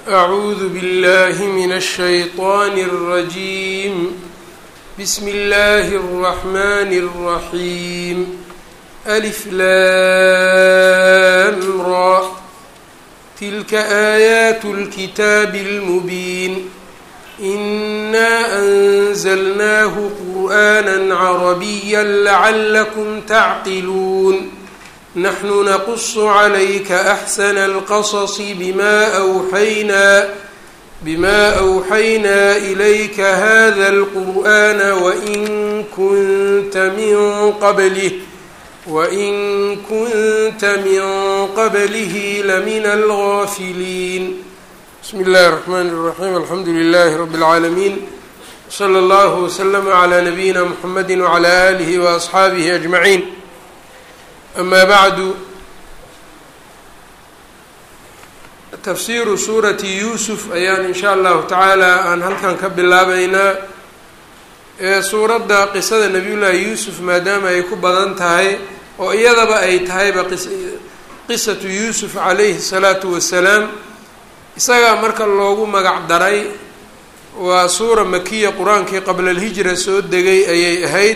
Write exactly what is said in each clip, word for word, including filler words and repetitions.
أعوذ بالله من الشيطان الرجيم. بسم الله الرحمن الرحيم. ألف لام را تلك آيات الكتاب المبين إنا أنزلناه قرآنا عربيا لعلكم تعقلون نحن نقص عليك أحسن القصص بما أوحينا بما أوحينا إليك هذا القرآن وإن كنت من قبله وإن كنت من قبله لمن الغافلين. بسم الله الرحمن الرحيم. الحمد لله رب العالمين، صلى الله وسلم على نبينا محمد وعلى آله وأصحaabihi أجمعين. أما bعd، tafsiru suurati yuusuf ayaan in sha allahu tacaala aan halkan ka bilaabaynaa. ee suuradda qisada nabiyullaahi yuusuf maadaama ay ku badan tahay oo iyadaba ay tahayba qisatu yuusuf calayhi الsalaatu wasalaam, isagaa marka loogu magac daray. waa suura makiya, qur-aankii qabla alhijra soo degay ayay ahayd.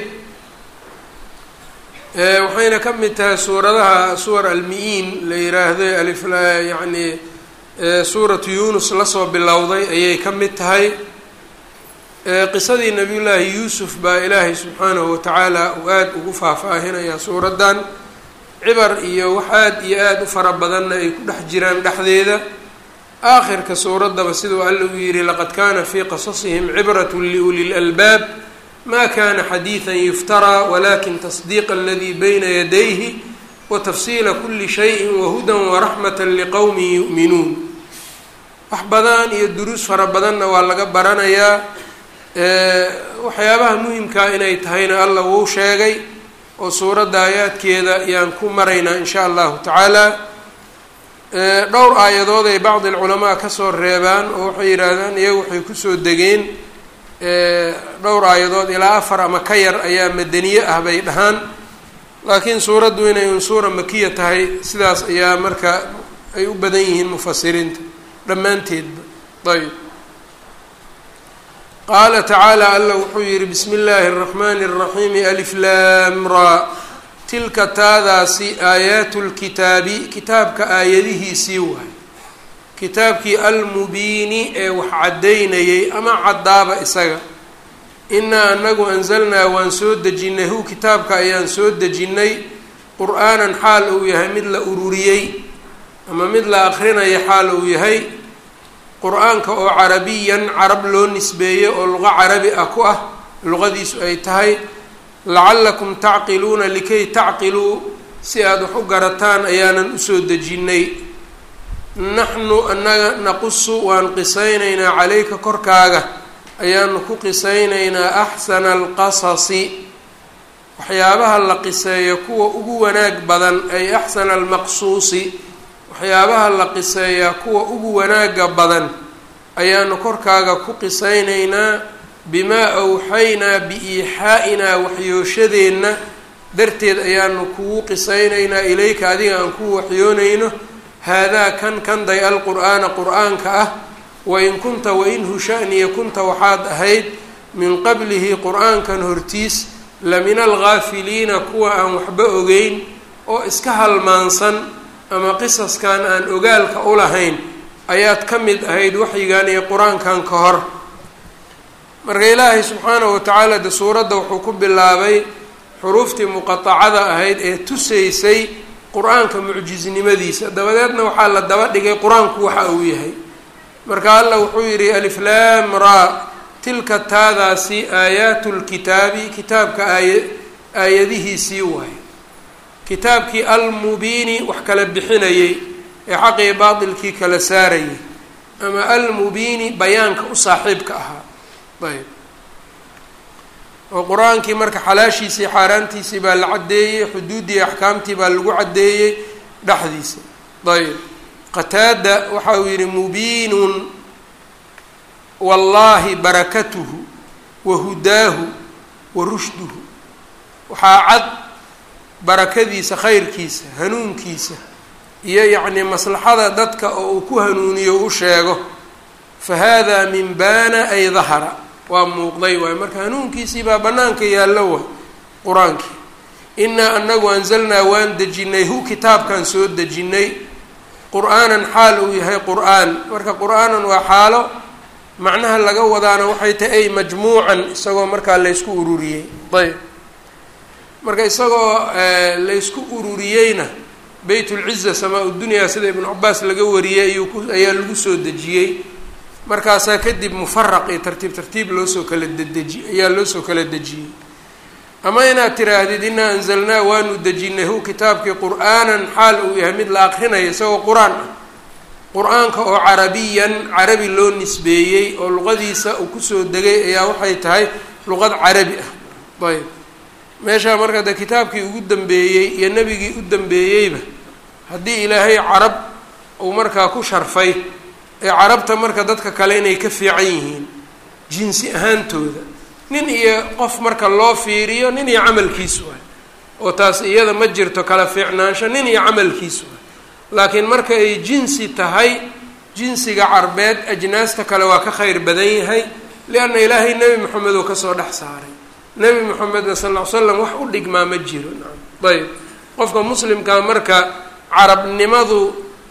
waxayna ka mid tahay suuradaha suwar almi-iin la yiraahdo alif yacni suuratu yunus lasoo bilowday ayay ka mid tahay. qisadii nabiyullaahi yuusuf baa ilaahay subxaanahu watacaala uu aada ugu faahfaahinayaa suuraddan. cibar iyo wax aada iyo aada u fara badanna ay ku dhex jiraan dhexdeeda. aakhirka suuraddaba siduu alla uu yihi laqad kaana fii qasasihim cibratun liuli lalbaab ma kana xadiiثa yuftaraa walakin tasdiiqa aladii bayna yadayhi watafsiila kuli shayin wahudan waraxmata liqowmin yu'minuun. wax badan iyo duruus fara badanna waa laga baranayaa. waxyaabaha muhimkaa inay tahayna alla wuu sheegay oo suuradda aayaadkeeda ayaan ku maraynaa in sha allahu tacaala. dhowr aayadood ay bacdi alculamaa kasoo reebaan oo waxay yidhaahdaan iyagu waxay kusoo degeen dhowr aayadood ilaa afar ama ka yar ayaa madaniye ah bay dhahaan, laakiin suuraddu inay un suura makiya tahay sidaas ayaa marka ay u badan yihiin mufasiriinta dhammaanteedba. ayb qaala tacaala alla wuxuu yihi bismi illaahi الraxmani الraxiimi alif laam ra tilka taadaasi aayaatu lkitaabi kitaabka aayadihiisii waay. kitaabkii almubiini ee wax caddaynayay ama caddaaba isaga. inaa anagu anzalnaa waan soo dejinnay hu kitaabka ayaan soo dejinnay qur-aanan xaal uu yahay mid la ururiyey ama mid la akrinaya xaal uu yahay. qur-aanka oo carabiyan carab loo nisbeeyey oo luqo carabi ah ku ah luqadiisu ay tahay. lacallakum tacqiluuna likay tacqiluu si aada wax u garataan ayaanan usoo dejinnay. naxnu annaga naqusu waan qisaynaynaa calayka korkaaga ayaanu ku qisaynaynaa axsana alqasasi waxyaabaha la qiseeyo kuwa ugu wanaag badan, ay axsana almaqsuusi waxyaabaha la qiseeyaa kuwa ugu wanaaga badan ayaanu korkaaga ku qisaynaynaa. bimaa awxaynaa biiixaa'inaa waxyooshadeenna darteed ayaanu kugu qisaynaynaa ilayka adiga aan ku waxyoonayno. haadaa kan kanday alqur'aana qur'aanka ah. wain kunta wain hushaniya kunta waxaad ahayd min qablihi qur'aankan hortiis la min alghaafiliina kuwa aan waxba ogeyn oo iska halmaansan ama qisaskan aan ogaalka u lahayn ayaad ka mid ahayd waxyigan iyo qur-aankan ka hor. marka ilaahay subxaanahu watacaala de suuradda wuxuu ku bilaabay xuruuftii muqatacada ahayd ee tusaysay qur-aanka mucjiznimadiisa, dabadeedna waxaa la daba dhigay qur-aanku waxa uu yahay. marka alla wuxuu yidhi alif laam ra tilka taadaasi aayaatu lkitaabi kitaabka aaya aayadihiisii waaye. kitaabkii almubiini wax kala bixinayay ee xaqii baatilkii kala saarayay, ama almubiini bayaanka u saaxiibka ahaa. ayb oo qur-aankii marka xalaashiisii xaaraantiisii baa la caddeeyey, xuduuddii axkaamtii baa lagu caddeeyey dhexdiisa. ayb qataada waxa uu yihi mubiinun wallaahi barakatuhu wa hudaahu wa rushduhu. waxaa cad barakadiisa, khayrkiisa, hanuunkiisa iyo yacnii maslaxada dadka oo uu ku hanuuniyo u sheego fahada min baana ay dahara waa muuqday waay marka hanuunkiisii baa banaanka yaallo wa qur-aankii. inaa anagu anzalnaa waan dejinay hu kitaabkan soo dejinay qur-aanan xaal uu yahay qur-aan. marka qur-aanan waa xaalo macnaha laga wadaana waxay tahay ay majmuucan isagoo markaa laysku ururiyey. ayb marka isagoo laysku ururiyeyna baytulciza samaa dunyaa sida ibnu cabaas laga wariyey ayuu ku ayaa lagu soo dejiyey. markaasaa kadib mufaraq iyo tartiib tartiib loosoo kala dedeji ayaa loo soo kala dejiyey. ama inaad tiraahdid inaa anzalnaa waanu dejinay hu kitaabkii qur-aanan xaal uu yahay mid la akrinayo isagoo qur-aan ah, qur-aanka oo carabiyan carabi loo nisbeeyey oo luqadiisa uu kusoo degay ayaa waxay tahay luqad carabi ah. ayb meeshaa marka de kitaabkii ugu dambeeyey iyo nebigii u dambeeyeyba haddii ilaahay carab uu markaa ku sharfay ee carabta marka dadka kale inay ka fiican yihiin jinsi ahaantooda, nin iyo qof marka loo fiiriyo nin iyo camalkiisu ah, oo taas iyada ma jirto kala fiicnaansho, nin iyo camalkiisu ah. laakiin marka ay jinsi tahay jinsiga carbeed ajnaasta kale waa ka khayr badan yahay, lianna ilaahay nebi moxamed oo kasoo dhex saaray. nebi moxamedna sal ll ly slam wax u dhigmaa ma jiro. ayb qofka muslimkaa marka carabnimadu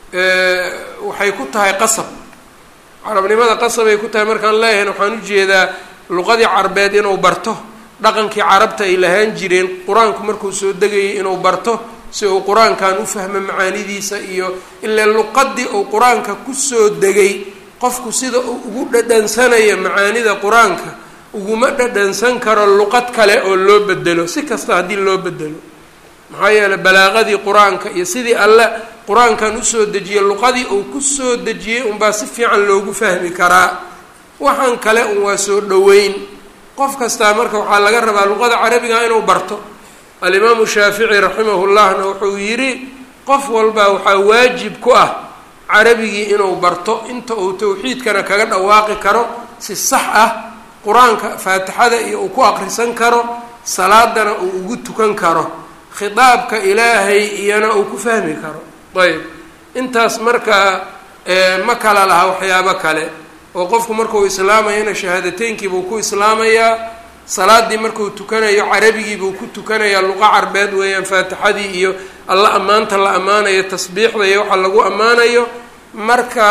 waxay ku tahay qasab, carabnimada qasabay ku tahay markaan leeyahayn waxaan ujeedaa luqadii carbeed inuu barto, dhaqankii carabta ay lahaan jireen qur-aanku markuu soo degayay inuu barto si uu qur-aankan u fahmo macaanidiisa iyo ilaa luqadii uu qur-aanka kusoo degay qofku sida uu ugu dhadhansanayo macaanida qur-aanka uguma dhadhansan karo luqad kale oo loo bedelo si kasta haddii loo bedelo. maxaa yeeley balaaqadii qur-aanka iyo sidii alle qur-aankan usoo dejiyey luqadii uu kusoo dejiyey unbaa si fiican loogu fahmi karaa. waxaan kale un waa soo dhoweyn. qof kastaa marka waxaa laga rabaa luqada carabiga inuu barto. alimaamu shaafici raximahullahna wuxuu yidhi qof walbaa waxaa waajib ku ah carabigii inuu barto inta uu tawxiidkana kaga dhawaaqi karo si sax ah, qur-aanka faatixada iyo uu ku aqrisan karo, salaadana uu ugu tukan karo, khitaabka ilaahay iyana uu ku fahmi karo. ayb intaas marka ma kala laha waxyaabo kale oo qofku markuu islaamayana shahaadateynkiibuu ku islaamayaa, salaadii markuu tukanayo carabigiibuu ku tukanayaa, luqa carbeed weeyaan faatixadii iyo alla ammaanta la ammaanayo, tasbiixda iyo waxa lagu ammaanayo. marka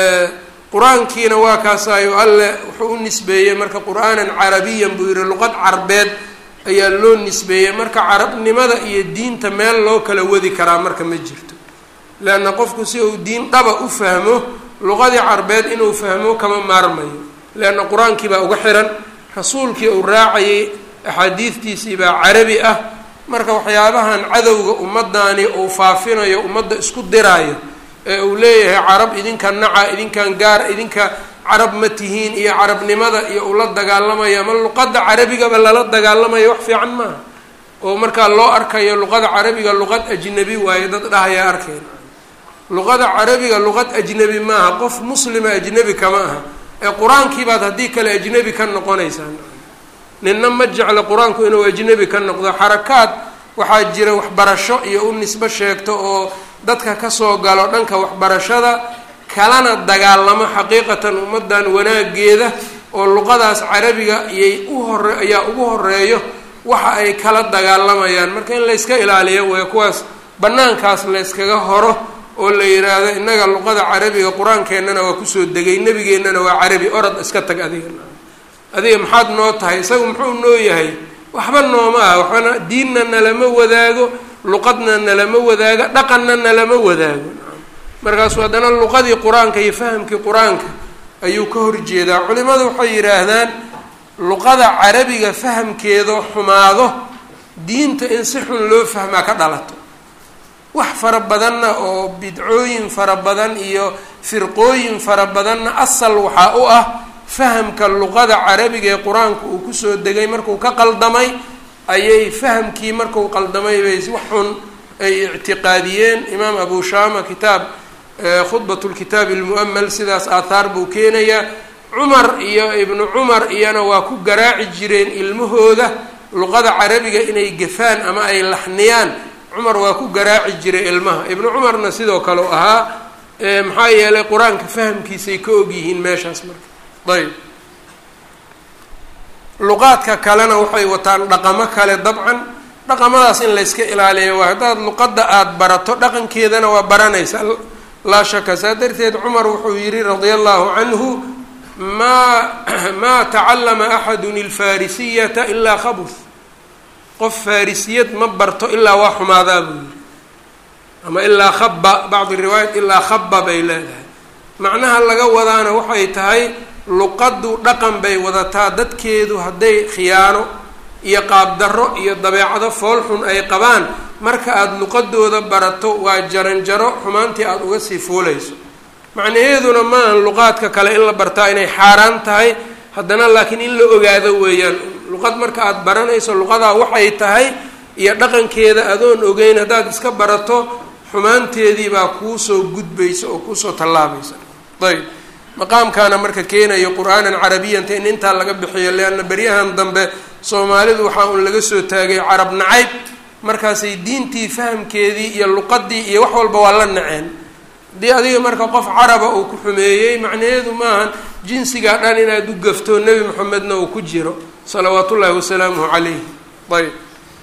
qur-aankiina waa kaasaayo alle wuxuu u nisbeeyey marka qur-aanan carabiyan buu yihi luqad carbeed ayaa loo nisbeeyey. marka carabnimada iyo diinta meel loo kala wadi karaa marka ma jirto, leanna qofku si uu diin dhaba u fahmo luqadii carbeed inuu fahmo kama maarmayo, leanna qur-aankii baa uga xiran, rasuulkii uu raacayay axaadiidtiisii baa carabi ah. marka waxyaabahan cadowga ummaddaani uu faafinayo ummadda isku diraayo ee uu leeyahay carab idinka naca, idinkan gaar, idinka carab ma tihiin iyo carabnimada iyo ula dagaalamayo ama luqadda carabigaba lala dagaalamayo wax fiican maaha. oo markaa loo arkayo luqada carabiga luqad ajnabi waayo dad dhahayaa arkeen. luqada carabiga luqad ajnabi maaha, qof muslima ajnabi kama aha, ee qur-aankii baad haddii kale ajnabi ka noqonaysaan. ninna ma jeclo qur-aanku inuu ajnabi ka noqdo. xarakaad waxaa jira waxbarasho iyo u nisbo sheegto oo dadka kasoo galo dhanka waxbarashada kalana dagaalamo xaqiiqatan ummaddan wanaageeda oo luqadaas carabiga iyay u hore ayaa ugu horeeyo waxa ay kala dagaalamayaan. marka in layska ilaaliyo way kuwaas banaankaas layskaga horo oo la yiraahdo innaga luqada carabiga qur-aankeennana waa kusoo degay, nebigeennana waa carabi, orod iska tag adiga adiga maxaad noo tahay, isagu muxuu noo yahay, waxba nooma ah, waxbana diinna nalama wadaago, luqadna nalama wadaago, dhaqanna nalama wadaago. markaasu haddana luqadii qur-aanka iyo fahamkii qur-aanka ayuu ka horjeedaa. culimadu waxay yidhaahdaan luqada carabiga fahamkeedoo xumaado diinta in si xun loo fahmaa ka dhalato. wax fara badanna oo bidcooyin fara badan iyo firqooyin fara badanna asal waxaa u ah fahamka luqada carabiga ee qur-aanku uu kusoo degay markuu ka qaldamay ayay fahamkii markuu qaldamay bay wax xun ay ictiqaadiyeen. imaam abu shama kitaab khudbat lkitaab almu'amal sidaas aathaar buu keenayaa. cumar iyo ibnu cumar iyana waa ku garaaci jireen ilmahooda luqada carabiga inay gafaan ama ay laxniyaan. cumar waa ku garaaci jiray ilmaha. ibnu cumarna sidoo kale u ahaa maxaa yeelay qur-aanka fahamkiisay ka ogyihiin meeshaas marka ayb luqaadka kalena waxay wataan dhaqamo kale dabcan dhaqamadaas in layska ilaaliyo waa haddaad luqadda aada barato dhaqankeedana waa baranaysa laa shaka saa darteed cumar wuxuu yihi radia allahu canhu maa maa tacallama axadun ilfarisiyata ilaa khabus qof farisiyad ma barto ilaa waa xumaadaa buu yihi ama ilaa khaba bacdi riwaayat ilaa khaba bay leedahay macnaha laga wadaana waxay tahay luqaddu dhaqan bay wadataa dadkeedu hadday khiyaano iyo qaabdarro iyo dabeecado foolxun ay qabaan marka aada luqadooda barato waa jaranjaro xumaantii aada uga sii fuulayso macnaheeduna maahan luqaadka kale in la bartaa inay xaaraan tahay haddana laakiin in la ogaado weeyaan luqad marka aada baranayso luqadaa waxay tahay iyo dhaqankeeda adoon ogeyn haddaad iska barato xumaanteedii baa kuusoo gudbaysa oo kuusoo tallaabaysa ayb maqaamkaana marka keenayo qur-aanan carabiyanta in intaa laga bixiyo leanna beryahan dambe soomaalidu waxaa un laga soo taagay carab nacayb markaasay diintii fahamkeedii iyo luqadii iyo wax walba waa la naceen haddii adiga marka qof caraba uu ku xumeeyey macnaheedu maahan jinsigaa dhan inaad u gafto nebi moxamedna uu ku jiro salawaat ullaahi wasalaamuhu calayh ayb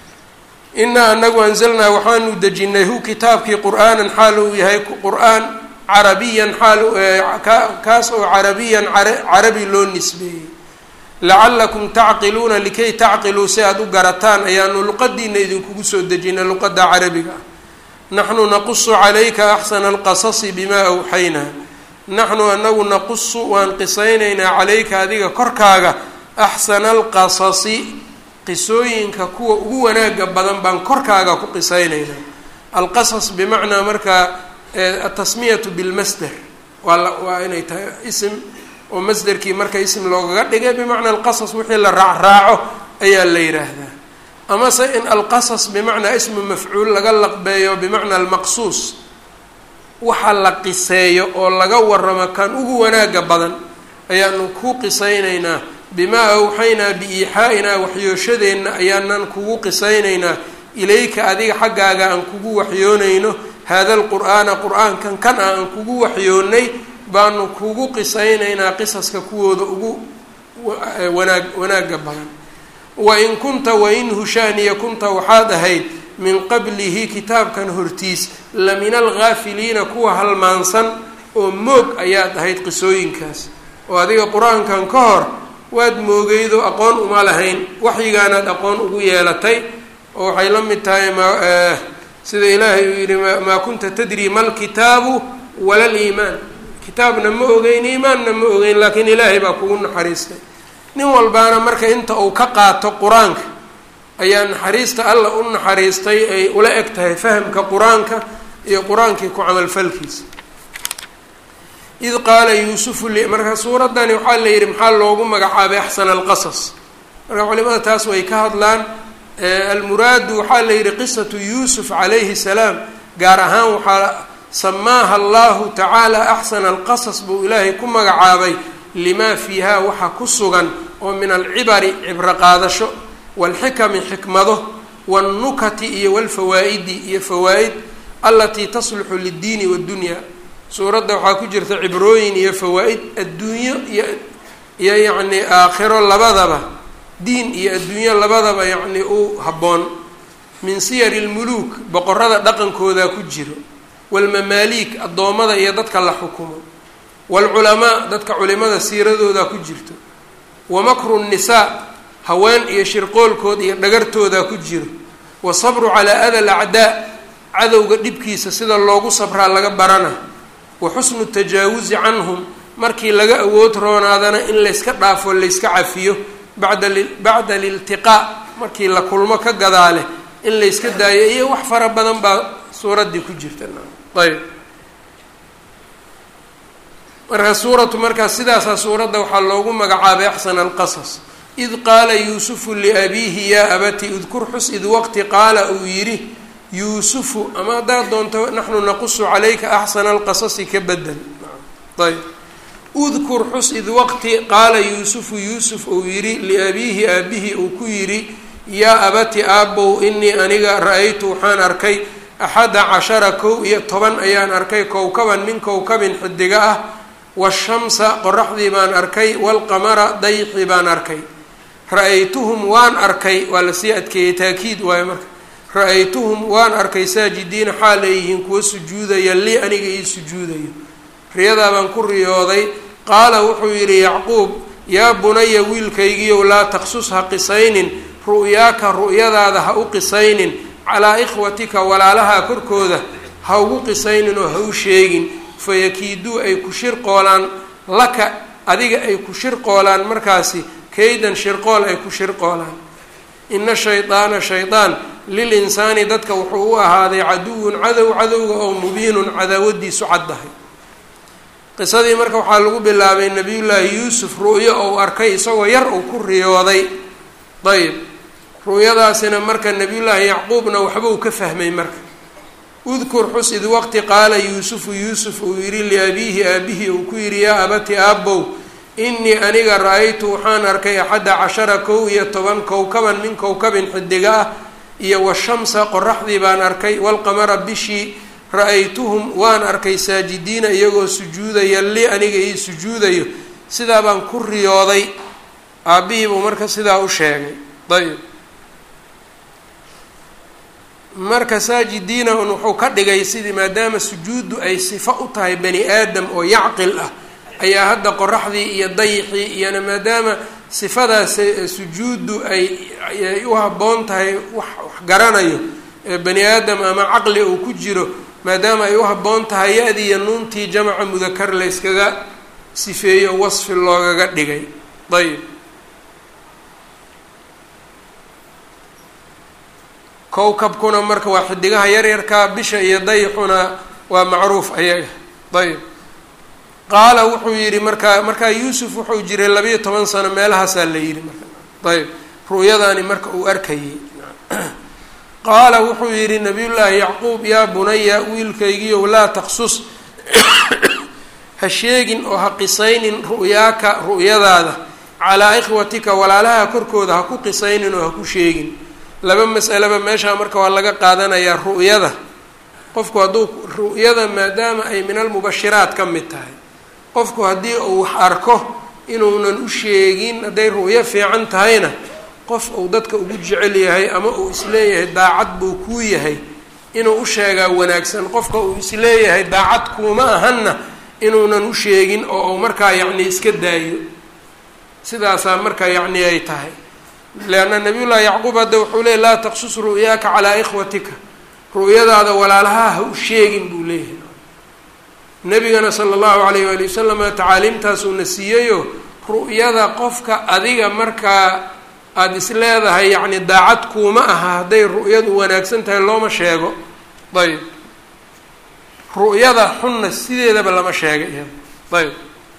inaa anagu anzalnaa waxaanu dejinay hu kitaabkii qur-aanan xaal uu yahay qur-aan carabiyan xaal kaas oo carabiyan carabi loo nisbeeyey lacalakum tacqiluuna likay tacqiluu si aada u garataan ayaanu luqadiina idinkugu soo dejinay luqada carabiga ah naxnu naqusu calayka axsana alqasasi bimaa awxaynaa naxnu anagu naqusu waan qisaynaynaa calayka adiga korkaaga axsana alqasasi qisooyinka kuwa ugu wanaaga badan baan korkaaga ku qisaynaynaa alqasas bimacnaa markaa atasmiyatu bilmasder waa waa inay tahay ism oo masderkii marka ism loogaga dhigay bimacnaa alqasas wixii la raacraaco ayaa la yidhaahdaa amase in alqasas bimacnaa ismu mafcuul laga laqbeeyo bimacnaa almaqsuus waxa la qiseeyo oo laga waramo kan ugu wanaaga badan ayaanu ku qisaynaynaa bimaa awxaynaa biiixaa-inaa waxyooshadeenna ayaanan kugu qisaynaynaa ilayka adiga xaggaaga aan kugu waxyoonayno hada alqur'aana qur-aankan kan ah aan kugu waxyoonnay baanu kugu qisaynaynaa qisaska kuwooda ugu wanaag wanaagga badan wain kunta wain hushaaniya kunta waxaad ahayd min qablihi kitaabkan hortiis la min alghaafiliina kuwa halmaansan oo moog ayaad ahayd qisooyinkaas oo adiga qur-aankan ka hor waad moogeydo aqoon uma lahayn waxyigaanaad aqoon ugu yeelatay oo waxay la mid tahay ma sida ilaahay uu yihi maa kunta tadri ma lkitaabu wala liimaan kitaabna ma ogeyn iimaanna ma ogeyn laakiin ilaahay baa kugu naxariistay nin walbaana marka inta uu ka qaato qur-aanka ayaa naxariista alla u naxariistay ay ula eg tahay fahamka qur-aanka iyo qur-aankii ku camalfalkiisa id qaala yuusufu marka suuraddani waxaa la yidhi maxaa loogu magacaabay axsana alqasas marka culimada taas way ka hadlaan almuraadu waxaa la yidhi qisatu yuusuf calayhi salaam gaar ahaan waxaa samaaha allahu tacaala axsana alqasas buu ilaahay ku magacaabay limaa fiiha waxa ku sugan oo min alcibari cibro qaadasho waalxikami xikmado waalnukati iyo walfawaa'idi iyo fawaa'id alatii tasluxu liddiini waddunyaa suuradda waxaa ku jirta cibrooyin iyo fawaa'id adduunyo iyo iyo yacni aakhiro labadaba diin iyo adduunyo labadaba yacni u habboon min siyari lmuluuk boqorada dhaqankoodaa ku jiro waalmamaaliik addoommada iyo dadka la xukumo waalculamaa dadka culimada siiradoodaa ku jirto wamakru nnisaa haween iyo shirqoolkood iyo dhagartoodaa ku jiro wasabru calaa ada alacdaa cadowga dhibkiisa sida loogu sabraa laga barana wa xusnu tajaawuzi canhum markii laga awood roonaadana in layska dhaafo layska cafiyo bada bacda aliltiqaa markii la kulmo ka gadaale in layska daayo iyo wax fara badan baa suuraddii ku jirta ayb marka suuratu markaas sidaasaa suuradda waxaa loogu magacaabay axsana alqasas id qaala yuusufu liabiihi yaa abati udkur xus id waqti qaala uu yidhi yuusufu ama haddaad doonto naxnu naqusu calayka axsana alqasasi ka bedel ayb udkur xus id waqti qaala yuusufu yuusuf uu yidhi liabiihi aabbihi uu ku yidhi yaa abati aabbow inii aniga ra-aytu waxaan arkay axada cashara kow iyo toban ayaan arkay kowkaban min kowkabin xidiga ah washamsa qoraxdii baan arkay waalqamara dayxii baan arkay ra-aytuhum waan arkay waa lasii adkeeyey taakiid waayo marka ra-aytuhum waan arkay saajidiina xaal ay yihiin kuwa sujuudaya lii aniga ii sujuudayo riyadaa baan ku riyooday qaala wuxuu yidhi yacquub yaa bunaya wiilkaygiiow laa taqsus ha qisaynin ru'yaaka ru'yadaada ha u qisaynin calaa ikhwatika walaalaha korkooda ha ugu qisaynin oo ha u sheegin fayakiiduu ay ku shirqoolaan laka adiga ay ku shirqoolaan markaasi kaydan shirqool ay ku shirqoolaan ina shaydaana shaydaan lil insaani dadka wuxuu u ahaaday caduwun cadow cadowga oo mubiinun cadaawadiisu caddahay qisadii marka waxaa lagu bilaabay nabiyullaahi yuusuf ru'yo ou arkay isagoo yar uu ku riyooday ayb ru'yadaasina marka nabiyullaahi yacquubna waxba uu ka fahmay marka udkur xus id waqti qaala yuusufu yuusuf uu yidhi liabiihi aabihii uu ku yidhi yaa abati aabbow innii aniga ra-aytu waxaan arkay axadda cashara kow iyo toban kowkaban min kowkabin xidiga ah iyo washamsa qoraxdii baan arkay waalqamara bishii ra-aytuhum waan arkay saajidiina iyagoo sujuudaya li aniga ii sujuudayo sidaa baan ku riyooday aabbihii buu marka sidaa u sheegay ayb marka saajidiina un wuxuu ka dhigay sidii maadaama sujuuddu ay sifo u tahay bani aadam oo yacqil ah ayaa hadda qoraxdii iyo dayixii iyona maadaama sifadaas sujuuddu ay ay u habboon tahay wax wax garanayo bani aadam ama caqli uu ku jiro maadaama ay u habboon tahay ya-dii iyo nuuntii jamaca mudakar la yskaga sifeeyo wasfi loogaga dhigay ayb kowkabkuna marka waa xidigaha yaryarkaa bisha iyo dayixuna waa macruuf ayaga ayb qaala wuxuu yidhi markaa markaa yuusuf wuxuu jiray labayo toban sano meelahaasaa la yidhi marka ayb ru'yadaani marka uu arkayay qaala wuxuu yidhi nabiyullaahi yacquub yaa bunaya wiilkaygiiow laa taqsus ha sheegin oo ha qisaynin ru'yaaka ru'yadaada calaa ikhwatika walaalaha korkooda ha ku qisaynin oo ha ku sheegin laba mas'alaba meeshaa marka waa laga qaadanayaa ru'yada qofku hadduu ru'yada maadaama ay min almubashiraat ka mid tahay qofku haddii uu wax arko inuunan u sheegin hadday ru'yo fiican tahayna qof uu dadka ugu jecel yahay ama uu isleeyahay daacad buu kuu yahay inuu u sheegaa wanaagsan qofka uu isleeyahay daacad kuuma ahanna inuunan u sheegin oo uu markaa yacni iska daayo sidaasaa marka yacni ay tahay leanna nabiyullaahi yacquub hadda wuxuu leeyay laa taqsus ru'yaaka calaa ikhwatika ru'yadaada walaalaha ha u sheegin buu leeyahay nabigana sala allahu calayh waali wasalama tacaaliimtaasuuna siiyayo ru'yada qofka adiga markaa aada is leedahay yacni daacad kuuma aha hadday ru'yadu wanaagsan tahay looma sheego ayb ru'yada xunna sideedaba lama sheega iyada ayb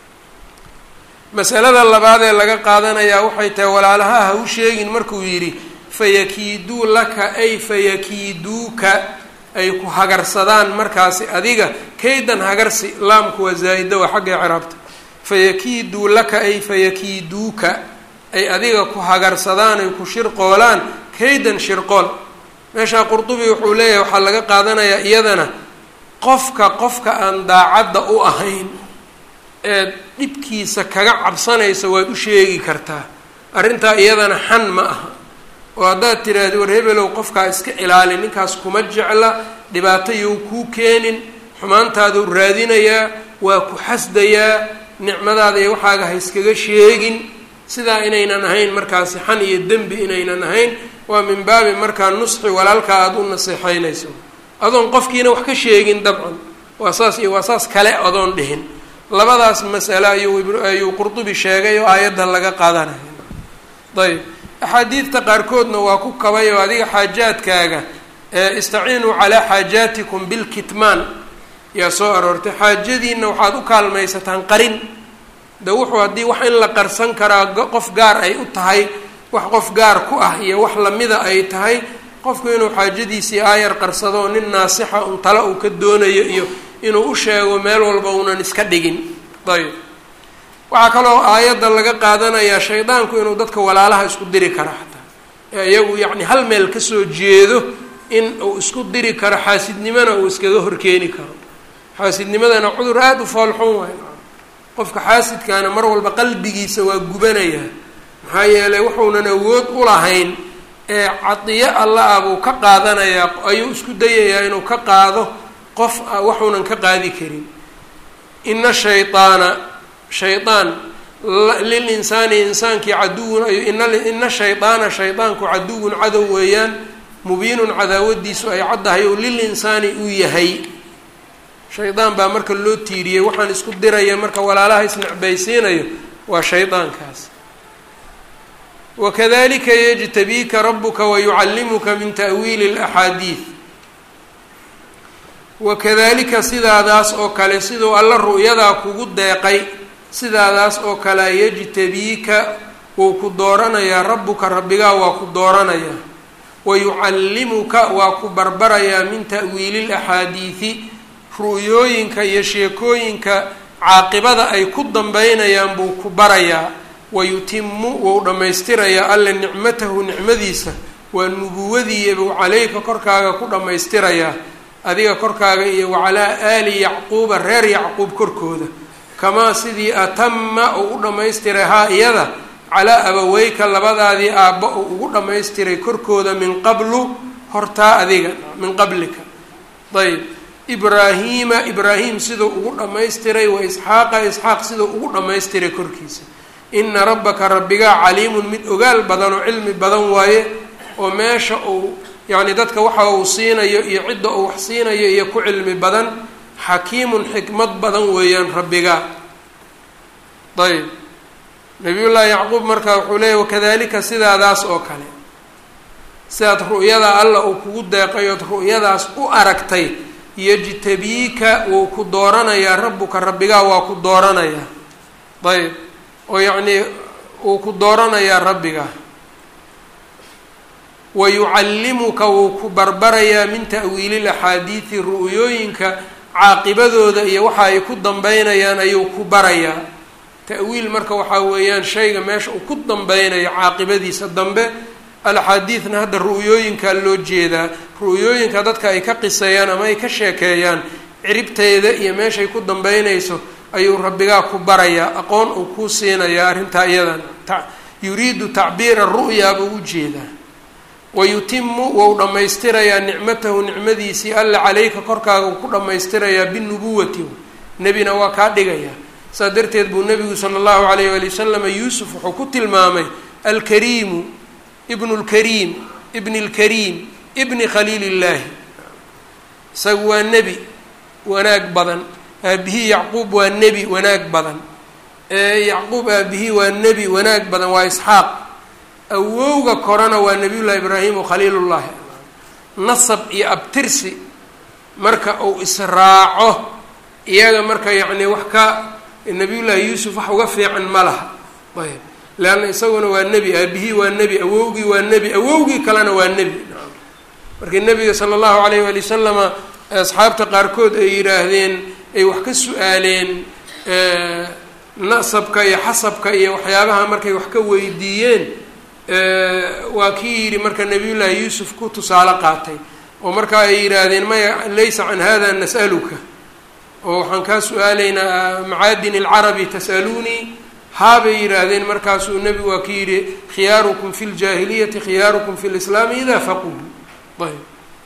masalada labaad ee laga qaadanayaa waxay tahay walaalaha ha u sheegin markuu yidhi fayakiiduu laka ay fayakiiduuka ay ku hagarsadaan markaasi adiga kaydan hagarsi laamku waa zaa'ida waa xagga ciraabta fayakiiduu laka ay fayakiiduuka ay adiga ku hagarsadaan ay ku shirqoolaan kaydan shirqool meeshaa qurdubi wuxuu leeyahay waxaa laga qaadanayaa iyadana qofka qofka aan daacadda u ahayn ee dhibkiisa kaga cabsanaysa waad u sheegi kartaa arrintaa iyadana xan ma aha oo haddaad tiraahdi war hebelow qofkaa iska ilaali ninkaas kuma jecla dhibaato you kuu keenin xumaantaaduu raadinayaa waa ku xasdayaa nicmadaada iyo waxaaga ha iskaga sheegin sidaa inaynan ahayn markaasi xan iyo dembi inaynan ahayn waa min baabi markaa nusxi walaalkaa aada u naseexaynayso adoon qofkiina wax ka sheegin dabcan waa saas iyo waa saas kale adoon dhihin labadaas mas'ale ayuu ayuu qurdubi sheegay oo aayadda laga qaadanayo ayb axaadiidta qaarkoodna waa ku kabay oo adiga xaajaadkaaga istaciinuu calaa xaajaatikum bilkitmaan yaa soo aroortay xaajadiina waxaad u kaalmaysataan qarin de wuxuu haddii wax in la qarsan karaa qof gaar ay u tahay wax qof gaar ku ah iyo wax lamida ay tahay qofku inuu xaajadiisii aayar qarsado nin naasixa un tala uu ka doonayo iyo inuu u sheego meel walba unan iska dhigin ayb waxaa kaloo aayadda laga qaadanayaa shaydaanku inuu dadka walaalaha isku diri kara xataa ee iyagu yacni hal meel kasoo jeedo in uu isku diri karo xaasidnimona uu iskaga horkeeni karo. xaasidnimadana cudur aada u foolxun waay. qofka xaasidkaana mar walba qalbigiisa waa gubanayaa, maxaa yeelay wuxuunan awood u lahayn ee cadiyo alla ah buu ka qaadanayaa, ayuu isku dayayaa inuu ka qaado qof waxuunan ka qaadi karin. ina shayطaana shayطaan lilinsaani insaankii caduwun ay ina shayطaana shayطaanku caduwun cadow weeyaan, mubiinun cadaawadiisu ay caddahay oo lilinsaani uu yahay. shaydaan baa marka loo tiiriyey, waxaan isku diraya marka walaalaha isnecbaysiinayo waa shaydaankaas. wakadalika yajtabiika rabuka wayucallimuka min ta'wiili اlaxaadiid. wakadalika sidaadaas oo kale siduu alla ru'yadaa kugu deeqay, sidaadaas oo kale yajtabiika wuu ku dooranayaa rabbuka rabbigaa waa ku dooranayaa, wayucallimuka waa ku barbarayaa min ta'wiili اlaxaadiidi ru'yooyinka iyo sheekooyinka caaqibada ay ku dambeynayaan buu ku barayaa. wayutimu wou dhammaystirayaa alle nicmatahu nicmadiisa waa nubuwadiiyabuu caleyka korkaaga ku dhammaystirayaa, adiga korkaaga iyo wacalaa aali yacquuba reer yacquub korkooda, kamaa sidii atama uu u dhammaystiray haa iyada calaa abaweyka labadaadii aabba uu ugu dhammaystiray korkooda min qablu hortaa adiga min qablika. ayb ibraahiima ibraahim siduu ugu dhammaystiray wa isxaaqa isxaaq siduu ugu dhammaystiray korkiisa. ina rabbaka rabbigaa caliimun mid ogaal badan oo cilmi badan waaye, oo meesha uu yacni dadka waxa uu siinayo iyo cidda uu wax siinayo iyo ku cilmi badan, xakiimun xikmad badan weeyaan rabbigaa. ayb nabiyullaahi yacquub marka wuxuu leeyahy wakadalika sidaadaas oo kale, sidaad ru'yada alla uu kugu deeqay ood ru'yadaas u aragtay, yajtabiika wuu ku dooranayaa rabbuka rabbigaa waa ku dooranayaa. ayb oo yacnii wuu ku dooranayaa rabbigaa. wayucallimuka wuu ku barbarayaa min ta'wiili laxaadiidi ru'yooyinka caaqibadooda iyo waxa ay ku dambeynayaan ayuu ku barayaa. ta'wiil marka waxaa weeyaan shayga meesha uu ku dambeynayo caaqibadiisa dambe. alaxaadiidna hadda ru'yooyinkaa loo jeedaa, ru'yooyinka dadka ay ka qiseeyaan ama ay ka sheekeeyaan ciribteeda iyo meeshay ku dambeynayso ayuu rabbigaa ku barayaa, aqoon uu kuu siinayaa arrintaa iyadan. yuriidu tacbiira ru'yaa buu u jeedaa. wayutimu wou dhammaystirayaa nicmatahu nicmadiisii alla caleyka korkaaga uu ku dhammaystirayaa binubuwati, nebina waa kaa dhigayaa. saa darteed buu nebigu sala allahu alayh waali wasalam yuusuf wuxuu ku tilmaamay alkariimu ibnu lkariim ibni lkariim ibni khaliil illaahi. isagu waa nebi wanaag badan, aabihii yacquub waa nebi wanaag badan, yacquub aabihii waa nebi wanaag badan waa isxaaq, awowga korana waa nabiyullahi ibraahimu khaliilullahi. nasab iyo abtirsi marka uu israaco iyaga marka yacni wax ka nabiyullaahi yuusuf wax uga fiican ma laha. ayb leanna isaguna waa nebi, aabihii waa nebi, awowgii waa nebi, awowgii kalena waa nebi. markii nabiga sala allahu alayh waali wasalama asxaabta qaarkood ay yidhaahdeen ay wax ka su-aaleen nasabka iyo xasabka iyo waxyaabaha markay wax ka weydiiyeen, waa kii yidhi marka nabiyullaahi yuusuf ku tusaale qaatay oo markaa ay yidhaahdeen maya laysa can hada nas'aluka, oo waxaan kaa su-aalaynaa macaadin alcarabi tas'aluunii, haabay yidhaahdeen. markaasuu nebigu waa ki yidhi khiyaarukum fi ljaahiliyati khiyaarukum fi lislaami idaa faquhu. ayb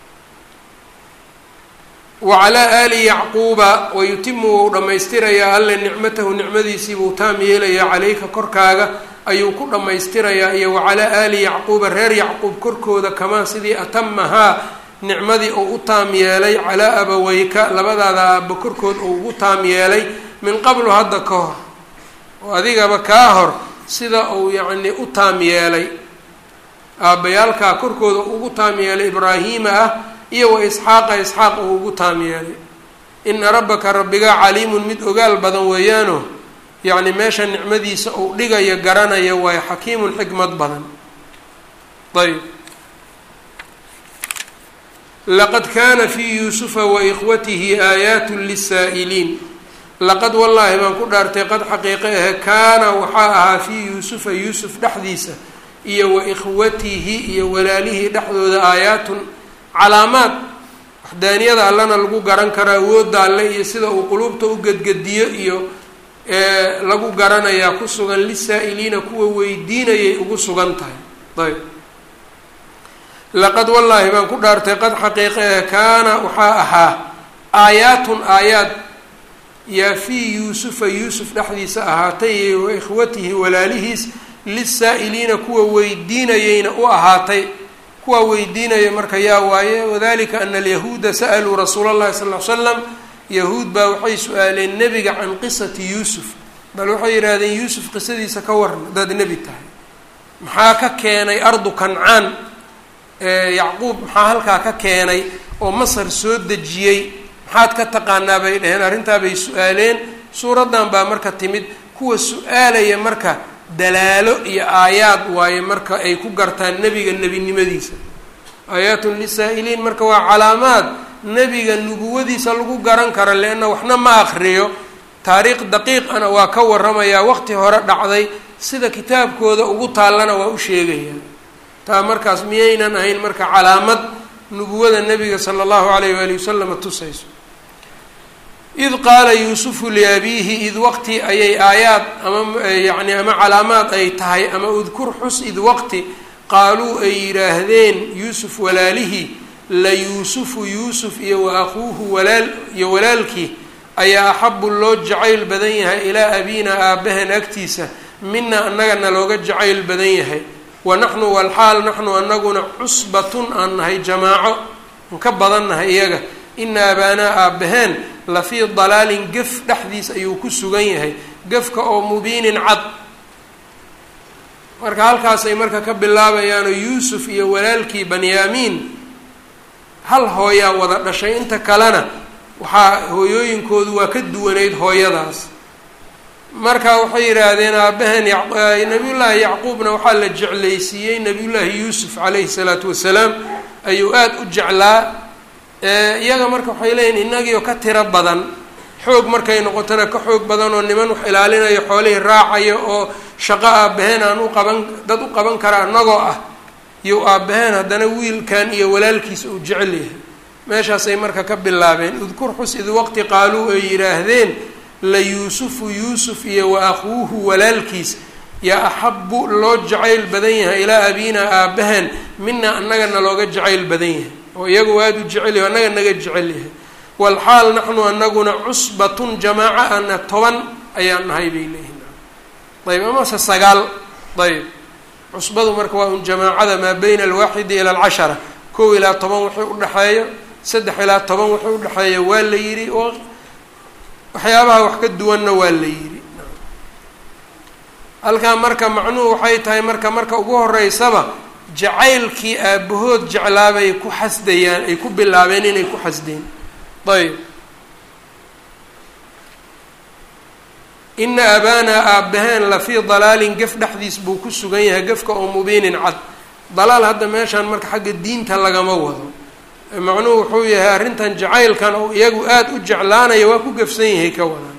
wacalaa aali yacquuba wayutimu wou dhammaystirayaa alle nicmatahu nicmadiisii buu taam yeelayaa caleyka korkaaga ayuu ku dhammaystirayaa, iyo wacalaa aali yacquuba reer yacquub korkooda kamaa sidii atamahaa nicmadii uu u taam yeelay calaa abaweyka labadaada aabba korkood uu ugu taam yeelay min qablu hadda ka hor, oo adigaba kaa hor sida uu yacnii u taam yeelay aabbayaalkaa korkooda ugu taam yeelay ibraahiima ah iyo wa isxaaqa isxaaq uu ugu taam yeelay. ina rabbaka rabbigaa caliimun mid ogaal badan weeyaano yacni meesha nicmadiisa uu dhigayo garanaya waayo xakiimun xikmad badan. ayb laqad kaana fii yuusufa wa ikhwatihi aayaatu lisaa'iliin. laqad wallaahi baan ku dhaartay qad xaqiiqe ahe kaana waxaa ahaa fii yuusufa yuusuf dhexdiisa iyo wa ikhwatihi iyo walaalihii dhexdooda aayaatun calaamaad waxdaaniyada allana lagu garan karaa awoodda alle iyo sida uu quluubta u gedgediyo iyo lagu garanayaa ku sugan lisaa'iliina kuwa weydiinayay ugu sugan tahay. ayb laqad wallaahi baan ku dhaartay qad xaqiiqe kaana waxaa ahaa aayaatun aayaad yaa fii yuusufa yuusuf dhexdiisa ahaatay wa ikhwatihi walaalihiis lisaa'iliina kuwa weydiinayayna u ahaatay. kuwa weydiinaya marka yaa waaye wadalika ana alyahuuda sa'aluu rasuula allahi sal ll ly slam yahuud baa waxay su-aaleen nebiga can qisati yuusuf bal waxay yidhaahdeen yuusuf qisadiisa ka waran haddaad nebi tahay maxaa ka keenay ardu kancaan yacquub maxaa halkaa ka keenay oo masar soo dejiyey maxaad ka taqaanaa bay dhaheen arrintaa bay su-aaleen. suuraddan baa marka timid kuwa su-aalaya marka dalaalo iyo aayaad waaye marka ay ku gartaan nebiga nebinimadiisa. aayaatun lisaa'iliin marka waa calaamaad nebiga nubuwadiisa lagu garan karo leanna waxna ma akriyo taariikh daqiiqana waa ka warramayaa waqti hore dhacday sida kitaabkooda ugu taallana waa u sheegaya. taa markaas miyaynan ahayn marka calaamad nubuwada nebiga sala allahu alayh waali wasalam tusayso. id qaala yuusufu liabiihi id waqti ayay aayaad ama yacni ama calaamaad ay tahay ama udkur xus id waqti qaaluu ay yidhaahdeen yuusuf walaalihii la yuusufu yuusuf iyo wa akhuuhu walaal iyo walaalkii ayaa axabu loo jacayl badan yahay ilaa abiina aabbahan agtiisa mina annagana looga jacayl badan yahay wa naxnu walxaal naxnu anaguna cusbatun aan nahay jamaaco an ka badan nahay iyaga ina abaanaa aabbaheen lafii dalaalin gef dhexdiis ayuu ku sugan yahay gefka oo mubiinin cad. marka halkaasay marka ka bilaabayaanoo yuusuf iyo walaalkii banyaamiin hal hooyaa wada dhashay inta kalena waxaa hooyooyinkoodu waa ka duwanayd hooyadaas. marka waxay yidhaahdeen aabaheen nabiyullaahi yacquubna waxaa la jeclaysiiyey nabiyullaahi yuusuf calayhi salaatu wasalaam ayuu aada u jeclaa. iyaga marka waxay leeyihin inagiioo ka tiro badan xoog markay noqotona ka xoog badan oo niman wax ilaalinayo xoolihii raacayo oo shaqo aabaheen aan u qaban dad u qaban kara anagoo ah iyo aabaheen haddana wiilkan iyo walaalkiisa uu jecel yahay. meeshaasay marka ka bilaabeen udkur xus id waqti qaaluu ay yidhaahdeen la yuusufu yuusuf iyo wa akhuuhu walaalkiis yaa axabu loo jacayl badan yahay ilaa abiina aabaheen mina annagana looga jacayl badan yahay oo iyagu aada u jecel yahay annaga naga jecel yahay. walxaal naxnu anaguna cusbatun jamaaca ana toban ayaan nahay bay leeyihin. ayb amase sagaal. ayb cusbadu marka waa un jamaacada maa bayna alwaaxidi ila alcashara kow ilaa toban waxay udhexeeyo saddex ilaa toban waxay udhexeeya waa la yidhi oo waxyaabaha wax ka duwanna waa la yidhi. halkaa marka macnuhu waxay tahay marka marka ugu horeysaba jacaylkii aabahood jeclaabay ku xasdayaan ay ku bilaabeen inay ku xasdeen. ayb ina abaanaa aabaheen lafii dalaalin gef dhexdiis buu ku sugan yahay gefka oo mubiinin cad. dalaal hadda meeshaan marka xagga diinta lagama wado macnuhu wuxuu yahay arrintan jacaylkan oo iyagu aada u jeclaanaya waa ku gefsan yahay ka wadaan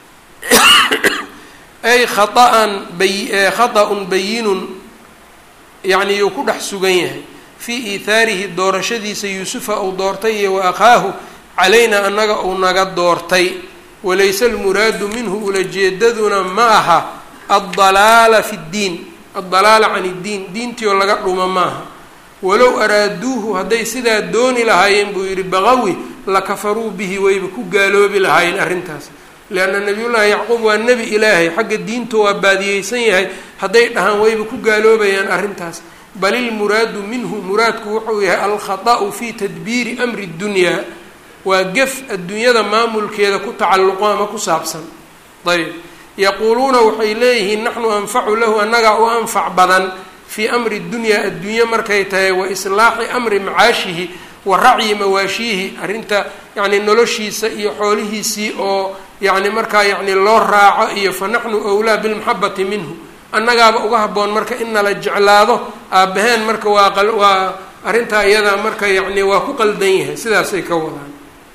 ay khaaan bay khata-un bayinun yacni yuu ku dhex sugan yahay fii iithaarihi doorashadiisa yuusufa uu doortay iyo wa akhaahu calaynaa annaga uu naga doortay. walayse almuraadu minhu ulajeedaduna ma aha addalaala fi ddiin addalaala can iddiin diintii oo laga dhuma maaha. walow araaduuhu hadday sidaa dooni lahaayeen buu yidhi baqawi lakafaruu bihi wayba ku gaaloobi lahaayeen arrintaas. leanna nabiyullaahi yacquub waa nebi ilaahay xagga diinta waa baadiyeysan yahay hadday dhahaan wayba ku gaaloobayaan arrintaas. bal ilmuraadu minhu muraadku wuxuu yahay alkhata'u fii tadbiiri amri ddunyaa waa gef adduunyada maamulkeeda ku tacalluqo ama ku saabsan. ayb yaquuluuna waxay leeyihiin naxnu anfacu lahu annagaa u anfac badan fii amri dunyaa adduunye markay tahay wa islaaxi amri macaashihi wa racyi mawaashiihi arrinta yacni noloshiisa iyo xoolihiisii oo yacni markaa yacni loo raaco iyo fa naxnu owlaa bilmaxabati minhu annagaaba uga habboon marka in nala jeclaado aabbaheen marka waa waa arrintaa iyadaa marka yacni waa ku qaldan yahay sidaasay ka wadaan.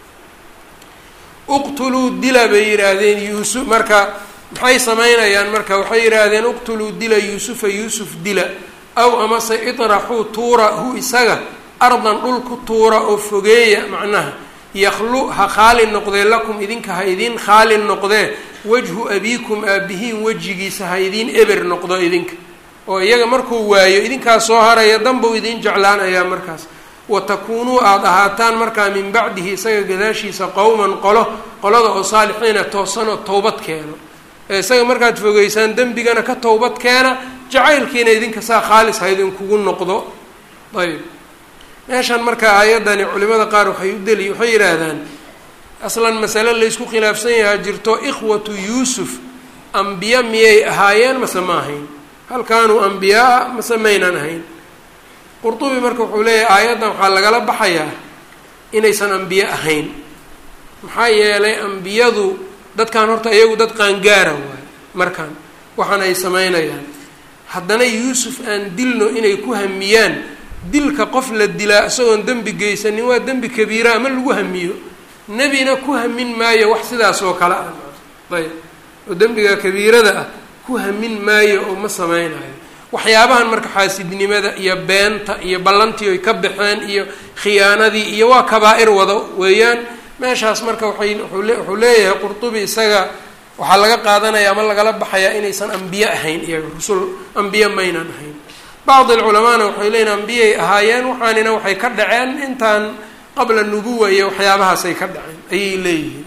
uqtuluu dila bay yidhaahdeen yuusuf marka maxay samaynayaan marka waxay yidhaahdeen uqtuluu dila yuusufa yuusuf dila aw amase iطraxuu tuura hu isaga ardan dhul ku tuura oo fogeeya macnaha yakhlu ha khaali noqdee lakum idinka ha idiin khaali noqdee wajhu abiikum aabihiin wejigiisa ha idiin eber noqdo idinka oo iyaga markuu waayo idinkaa soo haraya danbuu idiin jeclaanayaa markaas watakuunuu aada ahaataan markaa min bacdihi isaga gadaashiisa qowman qolo qolada oo saalixiina toosan oo towbad keeno ee isaga markaad fogeysaan dembigana ka towbad keena jacaylkiina idinka saa khaalis ha idinkugu noqdo. ayb meeshan marka aayaddani culimada qaar waxay u deli waxay yidhaahdaan aslan masale laysku khilaafsan yahaa jirto ikhwatu yuusuf ambiya miyay ahaayeen mase ma ahayn hal kaanuu ambiyaa mase maynan ahayn. qurtubi marka wuxuu leeyahay aayaddan waxaa lagala baxayaa inaysan ambiye ahayn maxaa yeelay ambiyadu dadkan horta iyagu dad qaangaara waayo markaan waxaan ay samaynayaan haddana yuusuf aan dilno inay ku hamiyaan dilka qof la dilaa isagoon dembi geysanin waa dembi kabiira ama lagu hamiyo nebina ku hamin maayo wax sidaas oo kale ah ayb oo dembiga kabiirada ah ku hamin maayo oo ma samaynayo waxyaabahan marka xaasidnimada iyo beenta iyo ballantii ay ka baxeen iyo khiyaanadii iyo waa kabaa'ir wado weeyaan meeshaas marka waay wuxuu leeyahay qurtubi isaga waxaa laga qaadanaya ama lagala baxayaa inaysan ambiye ahayn iyaga rusul ambiye maynan ahayn. bacdi alculamaana waxay leeyihin ambiyay ahaayeen waxaanina waxay ka dhaceen intaan qabla nubuwa iyo waxyaabahaasay ka dhaceen ayay leeyihiin.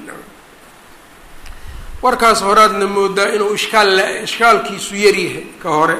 warkaas horaadna moodaa inuu ishkaal ishkaalkiisu yaryahay ka hore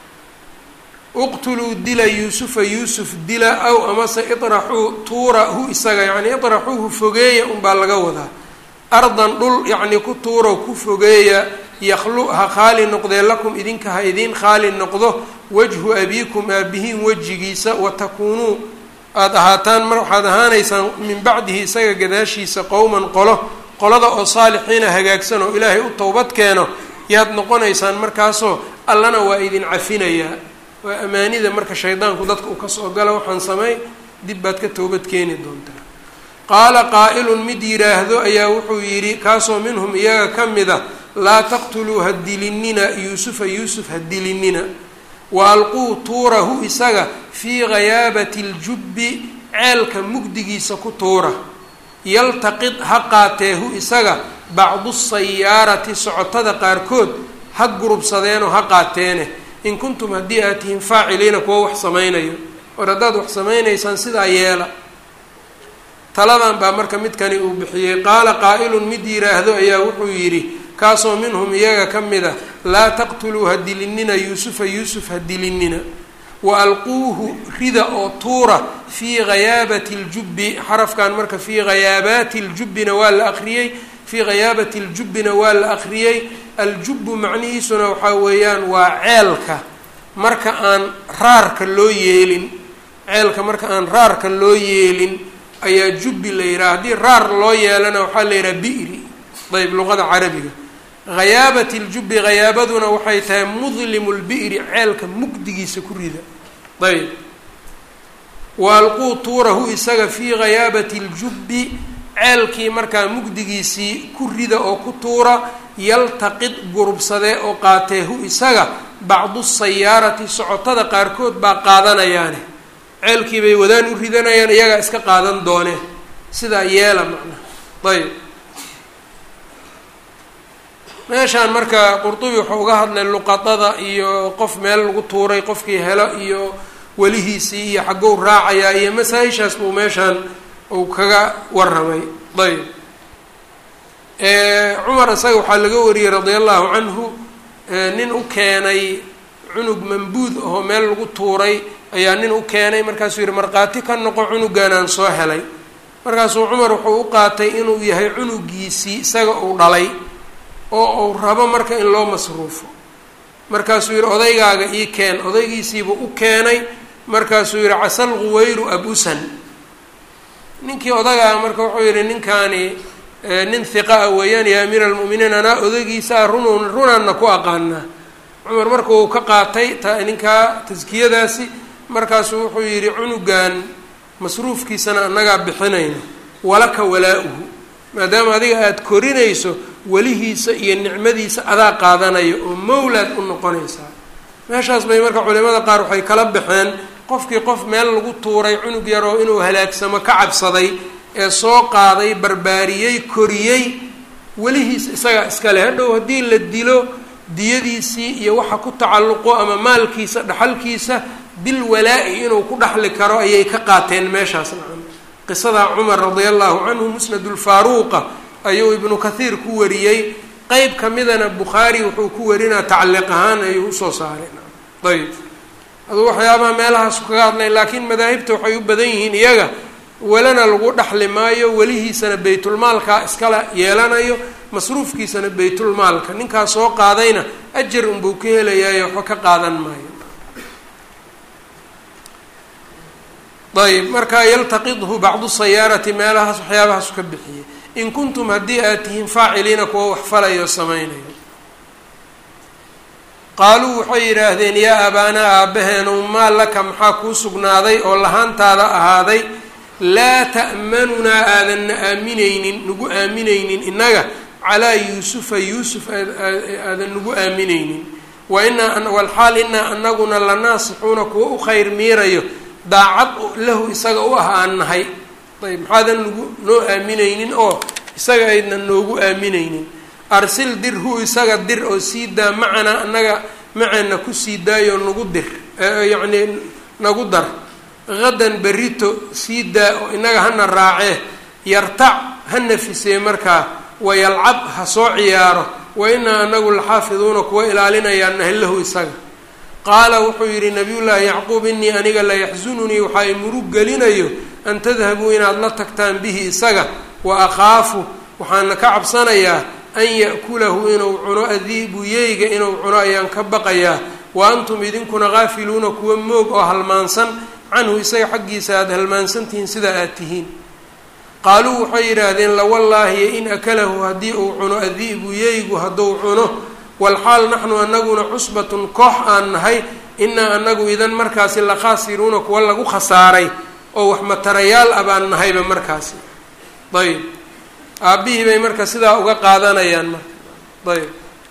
uqtuluu dila yuusufa yuusuf dila aw amase iطraxuu tuura hu isaga yacni iطraxuuhu fogeeya unbaa laga wadaa ardan dhul yacni ku tuuro ku fogeeya yakhlu ha khaali noqdee lakum idinka ha idiin khaali noqdo wajhu abiikum aabihiin wejigiisa watakuunuu aada ahaataan mar waxaad ahaanaysaan min bacdihi isaga gadaashiisa qowman qolo qolada oo saalixiina hagaagsan oo ilaahay u towbad keeno yaad noqonaysaan markaasoo allana waa idin cafinayaa waa amaanida marka shaydaanku dadka uu kasoo gala waxaan samey dib baad ka toobad keeni doontaa. qaala qaa'ilun mid yidhaahdo ayaa wuxuu yidhi kaasoo minhum iyaga ka mid a laa taqtuluu ha dilinina yuusufa yuusuf ha dilinina wa alquu tuurahu isaga fii ghayaabati ljubbi ceelka mugdigiisa ku tuura yaltaqid ha qaateehu isaga bacdu sayaarati socotada qaarkood ha gurubsadeenoo ha qaateene in kuntum haddii aad tihiin faaciliina kuwa wax samaynayo or haddaad wax samaynaysaan sidaa yeela. taladan baa marka midkani uu bixiyey qaala qaa'ilun mid yidhaahdo ayaa wuxuu yidhi kaasoo minhum iyaga ka mid a laa taqtuluu ha dilinina yuusufa yuusuf ha dilinina wa alquuhu rida oo tuura fii ghayaabati ljubbi xarafkan marka fii ghayaabaati ljubbina waa la akriyey fii ghayaabati ljubbina waa la akriyey aljubbu macnihiisuna waxaa weeyaan waa ceelka marka aan raarka loo yeelin ceelka marka aan raarka loo yeelin ayaa jubbi la yidhaha haddii raar loo yeelana waxaa la yidhaha bi'ri ayb luqada carabiga ghayaabati ljubbi ghayaabaduna waxay tahay mudlimu lbi'ri ceelka mugdigiisa ku rida ayb wa alquu tuurahu isaga fii ghayaabati ljubbi ceelkii markaa mugdigiisii ku rida oo ku tuura yaltaqid gurubsadee oo qaateehu isaga bacdu sayaarati socotada qaarkood baa qaadanayaane ceelkii bay wadaan u ridanayaan iyagaa iska qaadan doonee sidaa yeela macnaha ayb meeshaan marka qurtubi wuxuu uga hadlay luqadada iyo qof meel lagu tuuray qofkii helo iyo welihiisii iyo xaggou raacayaa iyo masaa-ishaas buu meeshaan uu kaga warramay ayb cumar isaga waxaa laga wariyey radia allahu canhu nin u keenay cunug mambuud ahoo meel lagu tuuray ayaa nin u keenay markaasuu yihi markhaati ka noqo cunuganaan soo helay markaasuu cumar wuxuu u qaatay inuu yahay cunugiisii isaga uu dhalay oo uu rabo marka in loo masruufo markaasuu yihi odaygaaga ii keen odaygiisiibuu u keenay markaasuu yihi casal quwayru abusan ninkii odagaa marka wuxuu yihi ninkaani nin hiqa ah weeyaan yaa amiira almu'miniin anaa odaygiisaa runun runaanna ku aqaanaa cumar marka uu ka qaatay ta ninkaa taskiyadaasi markaasuu wuxuu yidhi cunugan masruufkiisana annagaa bixinayno walaka walaa-uhu maadaama adiga aada korinayso welihiisa iyo nicmadiisa adaa qaadanayo oo mawlaad u noqonaysaa meeshaas bay marka culimada qaar waxay kala baxeen qofkii qof meel lagu tuuray cunug yaroo inuu halaagsamo ka cabsaday ee soo qaaday barbaariyey koriyey welihiis isaga iskale hadhow haddii la dilo diyadiisii iyo waxa ku tacalluqo ama maalkiisa dhaxalkiisa bil walaa-i inuu ku dhaxli karo ayay ka qaateen meeshaas nacam qisada cumar radia allahu canhu musnadulfaaruuqa ayuu ibnu kathiir ku wariyey qeyb kamidana bukhaari wuxuu ku warinaa tacliiq ahaan ayuu usoo saaray ayb aduu waxyaabaha meelahaas kaga hadlay laakiin madaahibta waxay u badan yihiin iyaga walana lagu dhaxli maayo welihiisana baytulmaalka iskala yeelanayo masruufkiisana baytulmaalka ninkaas soo qaadayna ajar unbuu ka helayaayo waxba ka qaadan maayo ayb markaa yaltaqidhu bacdu sayaarati meelahaas waxyaabahaas ka bixiyay in kuntum haddii aad tihiin faaciliina kuwa wax falayo samaynayo qaaluu waxay yidhaahdeen yaa abaanaa aabbaheenow maa laka maxaa kuu sugnaaday oo lahaantaada ahaaday laa ta'manunaa aadanna aaminaynin nagu aaminaynin innaga calaa yuusufa yuusuf aadan nagu aaminaynin wa inaa walxaal inaa anaguna la naasixuuna kuwa u khayr miirayo daacad lahu isaga u ah aan nahay ayb maxaadan nagu noo aaminaynin oo isaga aydnan noogu aaminaynin arsil dir hu isaga dir oo sii daa macanaa annaga maceena kusii daayoo nagu dir yacni nagu dar hadan berito sii daa oo inaga hana raacee yartac ha nafisee markaa wayalcab ha soo ciyaaro wa inaa anagu laxaafiduuna kuwa ilaalinayaan nahay lahu isaga qaala wuxuu yidhi nabiyullaahi yacquub inii aniga la yaxsununii waxaa i murug gelinayo an tadhabuu inaad la tagtaan bihi isaga wa akhaafu waxaana ka cabsanayaa an ya'kulahu inuu cuno adiibu yeyga inuu cuno ayaan ka baqayaa wa antum idinkuna gaafiluuna kuwa moog oo halmaansan canhu isaga xaggiisa aada halmaansantihiin sida aad tihiin qaaluu waxay yidhaahdeen lawallaahi in akalahu haddii uu cuno adiibu yeygu hadduu cuno walxaal naxnu anaguna cusbatun koox aan nahay inaa anagu idan markaasi la khaasiruuna kuwa lagu khasaaray oo wax matarayaal ah baan nahayba markaasi ayb aabbihii bay marka sidaa uga qaadanayaan marka ayb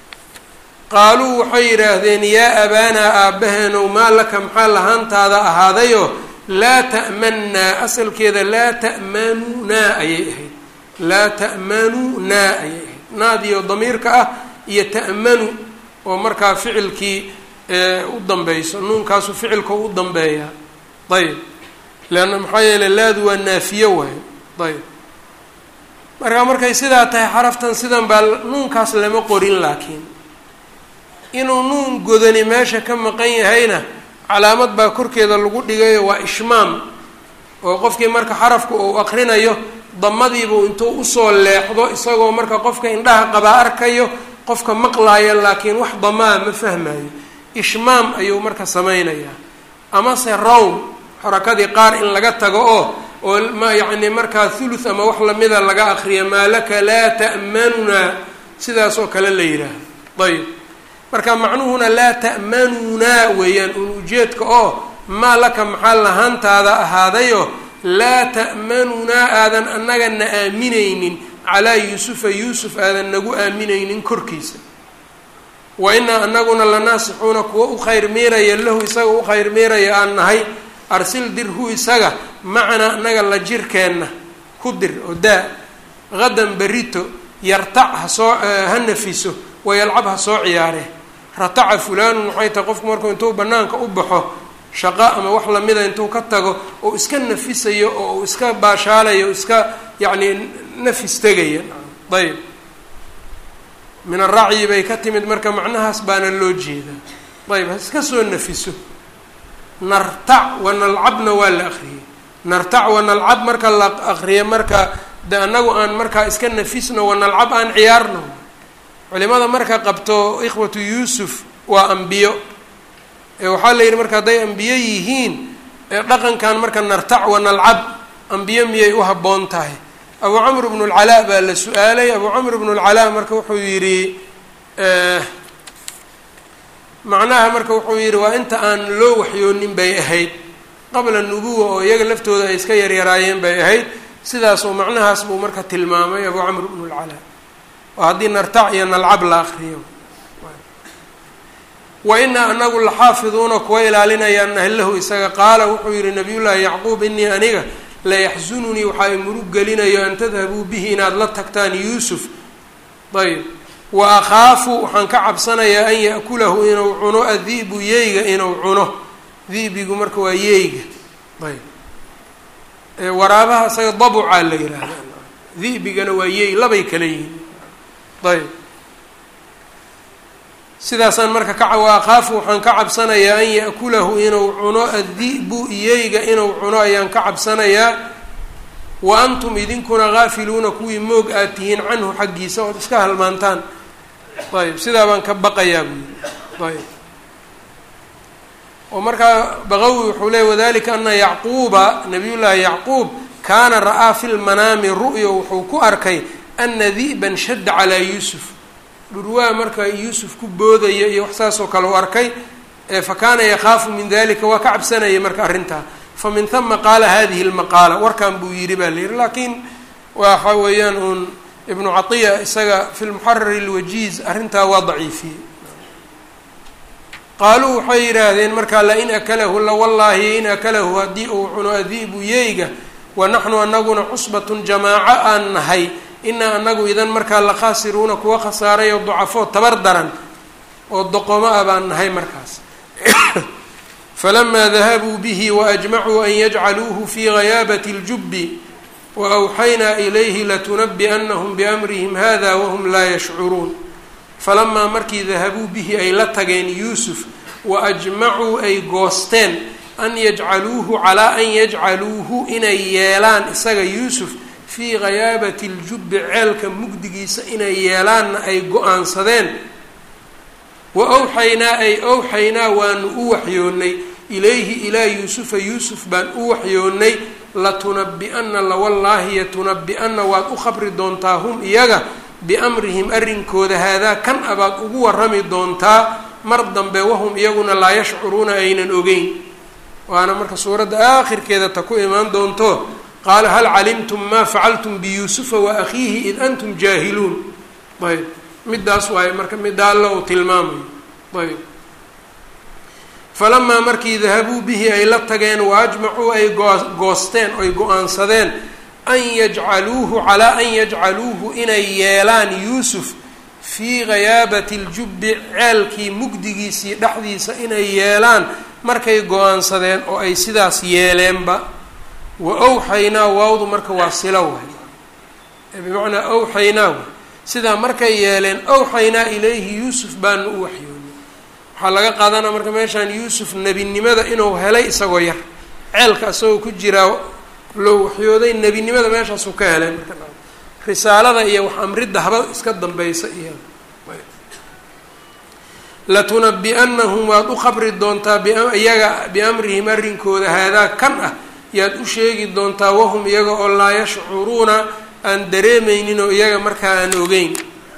qaaluu waxay yidhaahdeen yaa abaanaa aabbaheenow maa laka maxaa lahaantaada ahaadayo laa ta'mannaa asalkeeda laa ta'manunaa ayay ahayd laa ta'manunaa ayay ahayd naadiyo damiirka ah iyo ta'manu oo markaa ficilkii u danbeyso nuunkaasu ficilka u danbeeyaa ayb leanna maxaa yeeley laadu waa naafiye waayo ayb markaa markay sidaa tahay xaraftan sidan baa nuunkaas lama qorin laakiin inuu nuun godani meesha ka maqan yahayna calaamad baa korkeeda lagu dhigayo waa ishmaam oo qofkii marka xarafka uu aqrinayo damadiibuu intuu usoo leexdo isagoo marka qofka indhaha qabaa arkayo qofka maqlaaya laakiin wax damaa ma fahmayo ishmaam ayuu marka samaynayaa amase rown xarakadii qaar in laga tago oo oo ma yacni markaa thuluth ama wax lamida laga aqriya maa laka laa ta'manunaa sidaas oo kale la yidhaahdo ayb marka macnuhuna laa ta'manunaa weeyaan un ujeedka oo maa laka maxaa lahaantaada ahaadayo laa ta'manunaa aadan annagana aaminaynin calaa yuusufa yuusuf aadan nagu aaminaynin korkiisa wa inaa anaguna la naasixuuna kuwa u khayr miiraya lahu isaga u khayr miiraya aan nahay arsil dir hu isaga macanaa annaga la jirkeenna ku dir oo daa hadan berito yartac hasoo ha nafiso wayalcab ha soo ciyaare rataca fulaanun waxay tahay qofku markuu intuu banaanka u baxo shaqo ama wax lamida intuu ka tago oo iska nafisayo oo uu iska baashaalayo iska yacni nafis tegaya ayb min aracyi bay ka timid marka macnahaas baana loo jeedaa ayb ha iska soo nafiso nartac wanalcabna waa la akriyey nartac wanalcab marka la akriya marka de anagu aan markaa iska nafisno wanalcab aan ciyaarno culimada marka qabto ikhwatu yuusuf waa ambiyo ee waxaa la yidhi marka hadday ambiyo yihiin dhaqankan marka nartac wanalcab ambiyo miyay u habboon tahay abu camr bnu lcalaa baa la su-aalay abu camr bnu lcalaa marka wuxuu yidhi macnaha marka wuxuu yidhi waa inta aan loo waxyoonin bay ahayd qabla nubuwa oo iyaga laftooda ay iska yaryaraayeen bay ahayd sidaas oo macnahaas buu marka tilmaamay abu camr bnu lcalaa oo haddii nartac iyo nalcab la akriyo wa inaa anagu laxaafiduuna kuwa ilaalinayaan nahlahu isaga. qaala wuxuu yihi nabiyullaahi yacquub inii aniga layaxsununii waxaa i murug gelinayo an tadhabuu bihi inaad la tagtaan yuusuf. ayb wa akhaafu waxaan ka cabsanayaa an ya'kulahu inuu cuno adi'bu yeyga inuu cuno. di'bigu marka waa yeyga. ayb waraabaha isaga dabucaa la yihahda, di'bigana waa yey, labay kala yihiin. ayb sidaasaan marka ka wa akhaafu waxaan ka cabsanayaa an ya'kulahu inuu cuno addi'bu yeyga inuu cuno ayaan ka cabsanayaa. wa antum idinkuna gaafiluuna kuwii moog aad tihiin canhu xaggiisa ood iska halmaantaan. ayb sidaa baan ka baqayaa buu yiri. ayb oo markaa baqawi wuxuu leeyay wadalika ana yacquuba nabiyullaahi yacquub kaana ra'aa fi lmanaami ru'yo wuxuu ku arkay ana di'ban shadda calaa yuusuf, dhurwaa marka yuusuf ku boodaya iyo wax saas oo kale u arkay. fa kaana yakhaafu min dalika waa ka cabsanayay marka arrintaa. fa min hama qaala hadihi lmaqaala, warkan buu yidhi baa la yihi. laakiin waxa weeyaan uun ibnu catiya isaga fi lmuxarar lwajiiz arrintaa waa daciifiyey. qaaluu waxay yidhaahdeen markaa lain akalahu la wallaahi in akalahu haddii uu cuno adi'bu yeyga wa naxnu anaguna cusbatun jamaaco aan nahay inaa anagu idan markaa la khaasiruuna kuwa khasaaray oo ducafoo tabar daran oo doqomo ah baan nahay markaas. falamaa dahabuu bihi waajmacuu an yajcaluuhu fii ghayaabati اljubbi waawxaynaa ilayhi latunabi'annahum biamrihim hada wahum laa yashcuruun. falamaa markii dahabuu bihi ay la tageen yuusuf waajmacuu ay goosteen an yajcaluuhu calaa an yajcaluuhu inay yeelaan isaga yuusuf fii ghayaabati ljubbi ceelka mugdigiisa inay yeelaanna ay go-aansadeen. wa awxaynaa ay awxaynaa waanu u waxyoonnay ilayhi ilaa yuusufa yuusuf baan u waxyoonnay latunabi'anna lawallaahi yatunabi'anna waad u khabri doontaa hum iyaga biamrihim arrinkooda haadaa kan abaad ugu warrami doontaa mar dambe wahum iyaguna laa yashcuruuna aynan ogeyn. waana marka suuradda aakhirkeeda ta ku imaan doonto qaala hal calimtum maa facaltum biyuusufa wa akhiihi id antum jaahiluun. ayb middaas waaye marka midda alla uu tilmaamayo. ayb falamaa markii dahabuu bihi ay la tageen waajmacuu ay goosteen oy go-aansadeen an yajcaluuhu calaa an yajcaluuhu inay yeelaan yuusuf fii ghayaabati ljubbi ceelkii mugdigiisii dhexdiisa inay yeelaan markay go-aansadeen oo ay sidaas yeeleenba. wa awxaynaa waawdu marka waa sila waay, bimacnaa awxaynaa waay. sidaa markay yeeleen awxaynaa ilayhi yuusuf baanu u waxyoonay. waxaa laga qaadanaa marka meeshaan yuusuf nebinimada inuu helay isagoo yar, ceelka isagoo ku jiraa loo waxyooday. nebinimada meeshaasuu ka helay marka risaalada iyo wax amridda haba iska dambaysa iyada. latunabi'annahum waad u khabri doontaa iyaga biamrihim arrinkooda haadaa kan ah yaad u sheegi doontaa wahum iyaga oo laa yashcuruuna aan dareemaynin oo iyaga markaa aan ogeyn.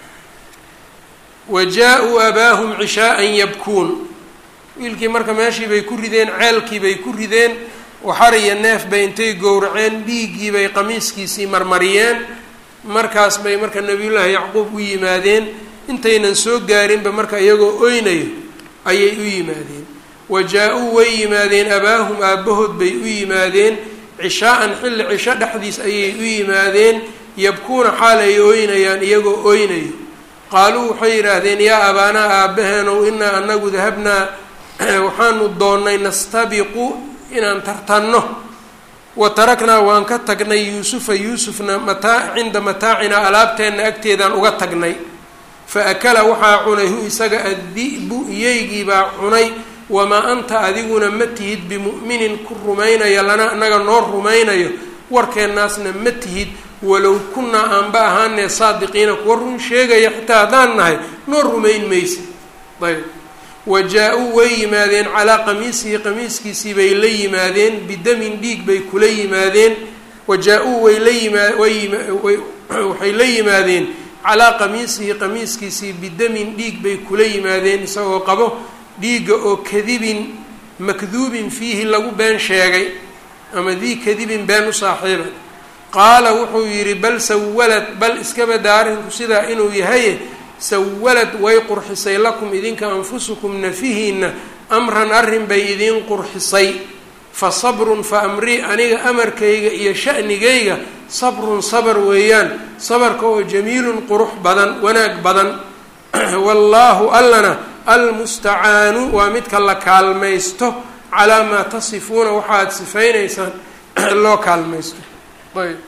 wa jaa-uu abaahum cishaa'an yabkuun, wiilkii marka meeshii bay ku rideen, ceelkii bay ku rideen. waxar iyo neef bay intay gowraceen, dhiiggii bay qamiiskiisii marmariyeen. markaas bay marka nabiyullaahi yacquub u yimaadeen. intaynan soo gaarinba marka iyagoo oynayo ayay u yimaadeen. wa jaa-uu way yimaadeen abaahum aabbahood bay u yimaadeen cishaa'an xilli cisho dhexdiis ayay u yimaadeen. yabkuuna xaal ay ooynayaan iyagoo oynayo. qaaluu waxay yidhaahdeen yaa abaanaa aabbaheenow inaa anagu dahabnaa waxaanu doonnay nastabiqu inaan tartanno. wa taraknaa waan ka tagnay yuusufa yuusufna mataa cinda mataacinaa alaabteenna agteedaan uga tagnay. fa akala waxaa cunay hu isaga addi'bu iyeygii baa cunay. wamaa anta adiguna ma tihid bimu'minin ku rumaynaya lana anaga noo rumaynayo warkeennaasna ma tihid walow kunnaa aanba ahaanee saadiqiina kuwa run sheegaya xitaa haddaan nahay noo rumayn maysa. ayb wa jaa-uu way yimaadeen calaa qamiisihi qamiiskiisii bay la yimaadeen bidamin dhiig bay kula yimaadeen. wa jaa-uu way la yimaa waxay la yimaadeen calaa qamiisihi qamiiskiisii bidamin dhiig bay kula yimaadeen isagoo qabo dhiigga oo kadibin makduubin fiihi lagu been sheegay ama dii kadibin been u saaxiiba. qaala wuxuu yidhi bal sawalad bal iskaba daa arrinku sidaa inuu yahaye sawalad way qurxisay lakum idinka anfusukum nafihiina amran arrin bay idiin qurxisay fa sabrun fa amrii aniga amarkayga iyo sha'nigayga sabrun sabar weeyaan sabarka oo jamiilun qurux badan wanaag badan wallaahu allana almustacaanu waa midka la kaalmaysto calaa maa tasifuuna waxaad sifaynaysaan loo kaalmaysto. ayb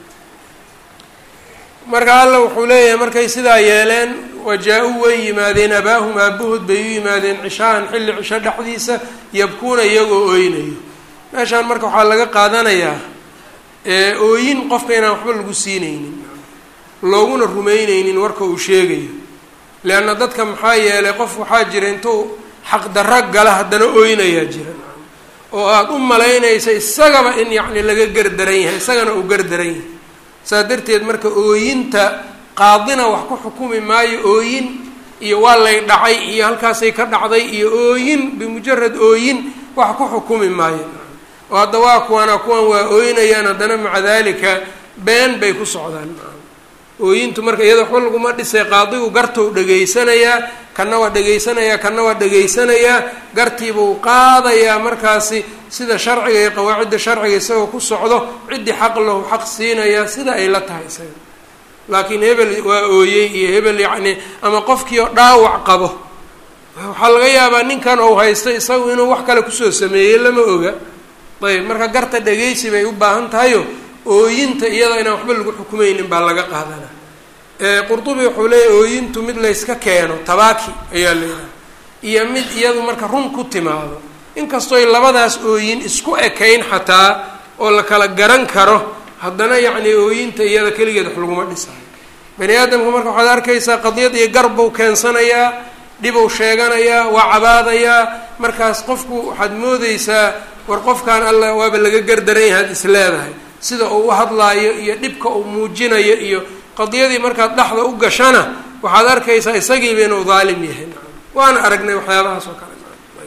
marka alla wuxuu leeyahay markay sidaa yeeleen wajaa-uu way yimaadeen abaahum aabahood bay u yimaadeen cishaan xilli cisho dhexdiisa yabkuuna iyagoo ooynayo. meeshaan marka waxaa laga qaadanayaa ooyin qofka inaan waxba lagu siinaynin looguna rumaynaynin warka uu sheegayo. leanna dadka maxaa yeelay qof waxaa jira intuu xaqdarro gala haddana ooynayaa jira oo aada u malaynaysa isagaba in yacni laga gardaran yahay isagana uu gardaran yahay. saa darteed marka ooyinta qaadina wax ku xukumi maayo ooyin iyo waa lay dhacay iyo halkaasay ka dhacday iyo ooyin bimujarad ooyin wax ku xukumi maayo. oo hadda waa kuwana kuwan waa ooynayaan haddana maca daalika been bay ku socdaan. ooyintu marka iyada waxba laguma dhisay qaadigu gartou dhegaysanayaa kana waa dhegaysanayaa kana waa dhegaysanayaa gartiibuu qaadayaa markaasi sida sharciga iyo qawaacidda sharciga isagoo ku socdo ciddii xaq lahu xaq siinayaa sida ay la tahay isaga. laakiin hebel waa ooyey iyo hebel yacni ama qofkii oo dhaawac qabo waxaa laga yaabaa ninkan ou haysto isagu inuu wax kale kusoo sameeyey lama oga. ayb marka garta dhegaysi bay u baahan tahayo ooyinta iyada inaan waxba lagu xukumaynin baa laga qaadanaa. qurtubi wuxuu leeyahy ooyintu mid layska keeno tabaaki ayaa leedahay iyo mid iyadu marka run ku timaado inkastooy labadaas ooyin isku ekayn xataa oo la kala garan karo haddana yacni ooyinta iyada keligeed wax laguma dhisayo. bani aadamku marka waxaad arkaysaa qadiyad iyo garbuu keensanayaa dhibuu sheeganayaa waa cabaadayaa markaas qofku waxaad moodeysaa war qofkan alla waaba laga gardaran yahay ad is leedahay sida uu u hadlaayo iyo dhibka uu muujinayo iyo qadiyadii markaad dhexda u gashana waxaad arkaysaa isagiiba inuu daalim yahay. waana aragnay waxyaabahaas oo kale.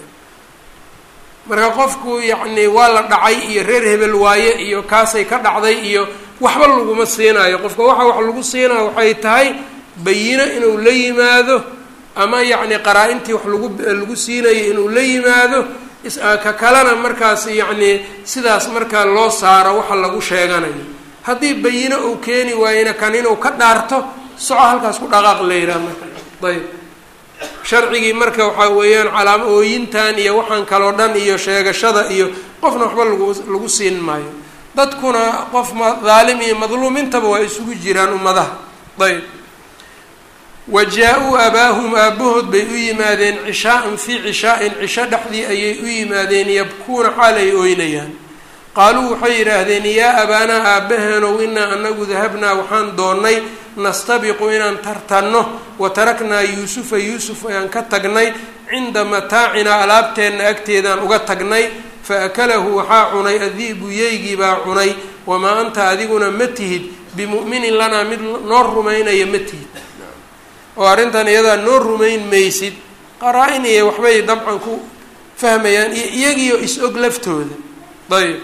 marka qofku yacni waa la dhacay iyo reer hebel waaye iyo kaasay ka dhacday iyo waxba laguma siinayo qofka waxa wax lagu siinayo waxay tahay bayino inuu la yimaado ama yacni qaraa-intii wax lagu lagu siinayo inuu la yimaado ka kalena markaas yacni sidaas markaa loo saaro waxa lagu sheeganayo. haddii bayino uu keeni waayena kan inuu ka dhaarto soco halkaas ku dhaqaaq la yidhaha marka. ayb sharcigii marka waxaa weeyaan calaamo ooyintan iyo waxaan kaloo dhan iyo sheegashada iyo qofna waxba lagu lagu siin maayo. dadkuna qof ma daalim iyo madluum intaba waa isugu jiraan ummadaha. ayb wajaa-uu abaahum aabahood bay u yimaadeen cishaa'an fii cishaa'in cisho dhexdii ayay u yimaadeen yabkuuna xaal ay ooynayaan. qaaluu waxay yidhaahdeen yaa abaanaa aabbaheenow inaa anagu dahabnaa waxaan doonnay nastabiqu inaan tartanno wa taraknaa yuusufa yuusuf ayaan ka tagnay cinda mataacinaa alaabteenna agteedaan uga tagnay fa akalahu waxaa cunay adiibu yeygii baa cunay wamaa anta adiguna ma tihid bimu'minin lanaa mid noo rumaynaya ma tihid. oo arrintan iyadaa noo rumayn maysid qaraa-in iyo waxbay dabcan ku fahmayaan iyo iyagiiyo is-og laftooda. ayb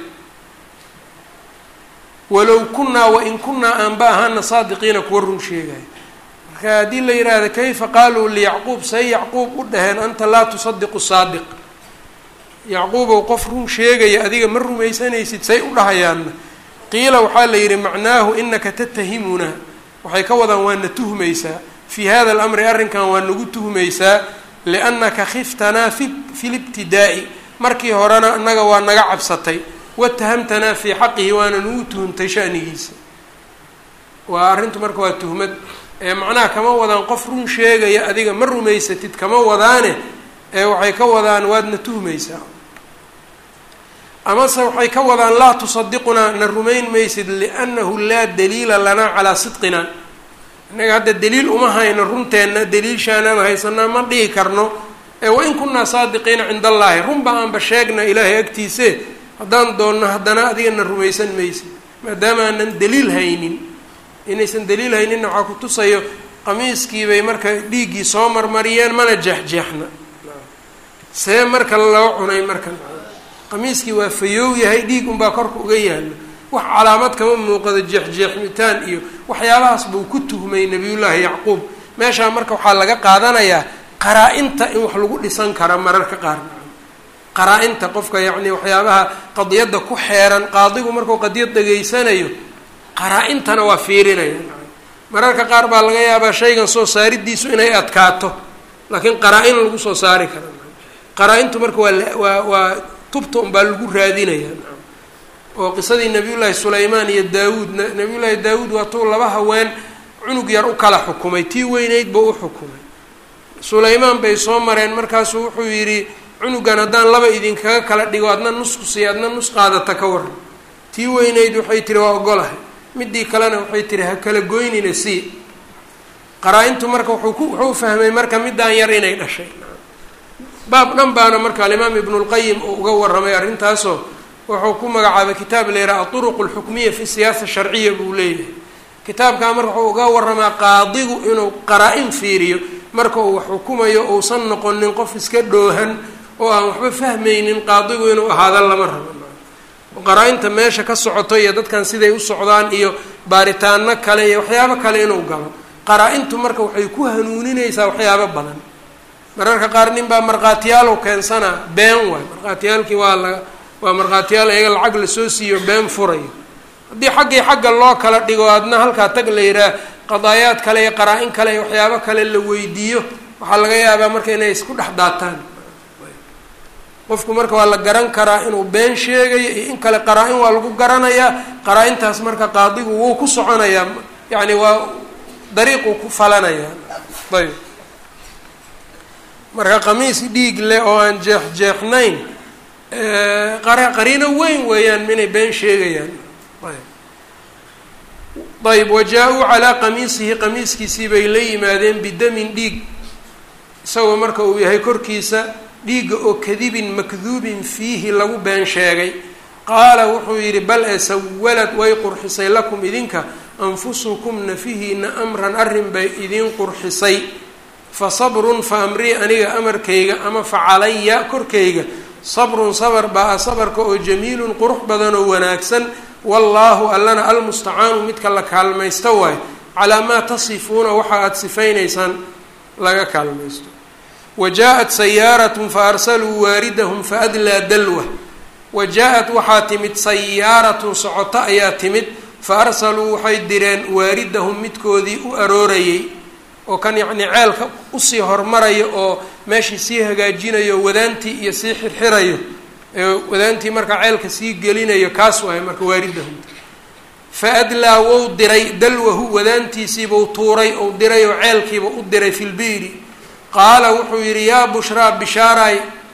walow kunnaa wain kunnaa aanba ahaana saadiqiina kuwa run sheegaya. marka haddii la yidhaahdo kayfa qaaluu liyacquub say yacquub u dhaheen anta laa tusadiqu saadiq yacquubow qof run sheegaya adiga ma rumaysanaysid say u dhahayaanna qiila waxaa la yidhi macnaahu inaka tattahimunaa waxay ka wadaan waa na tuhmaysaa fii hada alamri arrinkan waa nagu tuhmaysaa liannaka khiftanaa fi fi libtidaa'i markii horena annaga waa naga cabsatay watahamtanaa fii xaqihi waana nagu tuhuntay shanigiisa. waa arrintu marka waa tuhmad ee macnaha kama wadaan qof run sheegaya adiga ma rumaysatid kama wadaane ee waxay ka wadaan waadna tuhmaysaa. amase waxay ka wadaan laa tusadiqunaa na rumayn maysid liannahu laa daliila lanaa calaa sidqina innaga hadda daliil uma hayno runteenna daliilshaanaan haysanaa ma dhihi karno ee wain kunnaa saadiqiina cinda allaahi runba aanba sheegna ilaahay agtiise haddaan doonno haddana adigana rumaysan maysid maadaama aanan daliil haynin. inaysan daliil hayninna waxaa ku tusayo qamiiskiibay marka dhiiggii soo marmariyeen mana jeexjeexna see marka loo cunay marka qamiiskii waa fayoow yahay dhiig unbaa korka uga yaalla wax calaamad kama muuqado jeexjeexmitaan iyo waxyaabahaas buu ku tuhmay nabiyullaahi yacquub meeshaa marka waxaa laga qaadanayaa qaraa-inta in wax lagu dhisan kara mararka qaar qaraa-inta qofka yacni waxyaabaha qadiyadda ku xeeran qaadigu markuu qadiyad dhegaysanayo qaraa-intana waa fiirinaya mararka qaar baa laga yaabaa shaygan soo saaridiisu inay adkaato laakiin qaraa-in lagu soo saari kara qaraa-intu marka waa waa waa tubta unbaa lagu raadinaya oo qisadii nabiyullaahi sulaymaan iyo daawuud nabiyullaahi daawuud waa tuu laba haween cunug yar u kala xukumay tii weyneyd buu u xukumay sulaymaan bay soo mareen markaasuu wuxuu yidhi cunugan haddaan laba idinkaga kala dhigo adna nusku sii adna nus qaadata ka waran tii weyneyd waxay tihi waa ogolahay midii kalena waxay tihi ha kala goynina sii qaraa-intu marka wuxuu ku wuxuu fahmay marka midaan yar inay dhashay baab dhan baana marka alimaam ibnulqayim uu uga warramay arrintaasoo wuxuu ku magacaabay kitaab la yidhaha aطuruq اlxukmiya fi siyaasa sharciya buu leeyahay kitaabkaa marka wuxuu uga warramaa qaadigu inuu qaraa-in fiiriyo marka uu wax xukumayo uusan noqonin qof iska dhoohan oo aan waxba fahmaynin qaadigu inuu ahaada lama rabo qaraa-inta meesha ka socoto iyo dadkan siday u socdaan iyo baaritaano kale iyo waxyaabo kale inuu galo qaraa-intu marka waxay ku hanuuninaysaa waxyaabo badan mararka qaar nin baa markhaatiyaalow keensana been waay markhaatiyaalkii waa la waa markhaatiyaal iyaga lacag lasoo siiyo been furayo haddii xaggii xagga loo kala dhigo adna halkaa tag la yidhaah qadaayaad kale iyo qaraa-in kale iyo waxyaabo kale la weydiiyo waxaa laga yaabaa marka inay isku dhex daataan qofku marka waa la garan karaa inuu been sheegayo iyo in kale qaraa-in waa lagu garanayaa qaraa-intaas marka qaadigu wuu ku soconayaa yacni waa dariiquu ku falanayaa ayb marka qamiis dhiig leh oo aan jeex jeexnayn qariino weyn weeyaan inay been sheegayaan ayb wajaa-uu calaa qamiisihi qamiiskiisii bay la yimaadeen bidamin dhiig isagoo marka uu yahay korkiisa dhiigga oo kadibin makduubin fiihi lagu been sheegay qaala wuxuu yidhi bal e sawalad way qurxisay lakum idinka anfusukum nafihiina amran arrin bay idiin qurxisay fa sabrun fa amrii aniga amarkayga ama fa calaya korkayga sabrun sabar baa a sabarka oo jamiilun qurux badan oo wanaagsan wallaahu allana almustacaanu midka la kaalmaysto waay calaa maa tasifuuna waxa aada sifaynaysaan laga kaalmaysto wa jaa-at sayaaratun fa arsaluu waaridahum fa adlaa dalwa wa jaa-at waxaa timid sayaaratun socoto ayaa timid fa arsaluu waxay direen waaridahum midkoodii u aroorayay oo kan yacnii ceelka usii hormarayo oo meeshii sii hagaajinayo wadaantii iyo sii xirxirayo wadaantii markaa ceelka sii gelinayo kaas waay marka waaridahum fa adlaa wou diray dalwahu wadaantiisiibuu tuuray ou diray oo ceelkiiba u diray fi lbiiri qaala wuxuu yidhi yaa bushraa bishaaray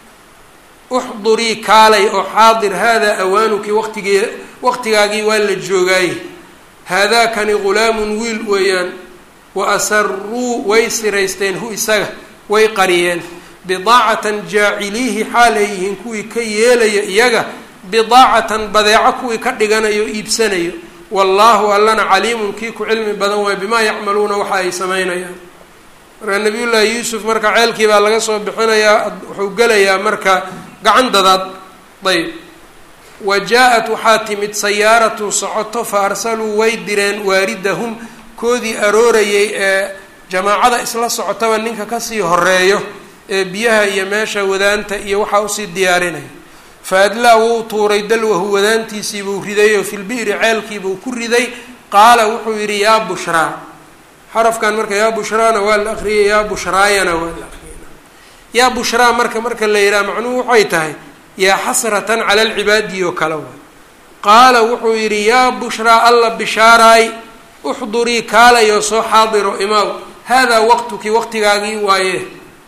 uxdurii kaalay oo xaadir haadaa awaanuki waqtigee waqtigaagii waa la joogaaye haadaakani ghulaamun wiil weeyaan wa asaruu way siraysteen hu isaga way qariyeen bidaacatan jaaciliihi xaal ay yihiin kuwii ka yeelaya iyaga bidaacatan badeeco kuwii ka dhiganayo iibsanayo wallaahu allana caliimun kii ku cilmi badan waay bimaa yacmaluuna waxa ay samaynayaan marka nabiyullaahi yuusuf marka ceelkii baa laga soo bixinayaa wuxuu gelayaa marka gacan dadaad ayb wa jaa-at waxaa timid sayaaratun socoto fa arsaluu way direen waaridahum koodii aroorayay ee jamaacada isla socotaba ninka kasii horeeyo ee biyaha iyo meesha wadaanta iyo waxaa usii diyaarinaya fa adlaa wuu tuuray dalwahu wadaantiisiibuu riday oo filbi'ri ceelkiibuu ku riday qaala wuxuu yidhi yaa bushraa xarafkan marka yaa bushraana waa la akriyay yaa bushraayana waa la akriyay yaa bushraa marka marka la yidhaha macnuhu waxay tahay yaa xasratan cala alcibaadi oo kale waay qaala wuxuu yidhi yaa bushraa alla bishaaraay uxdurii kaalayo soo xaadiro imaaw haadaa waqtuki waqtigaagii waaye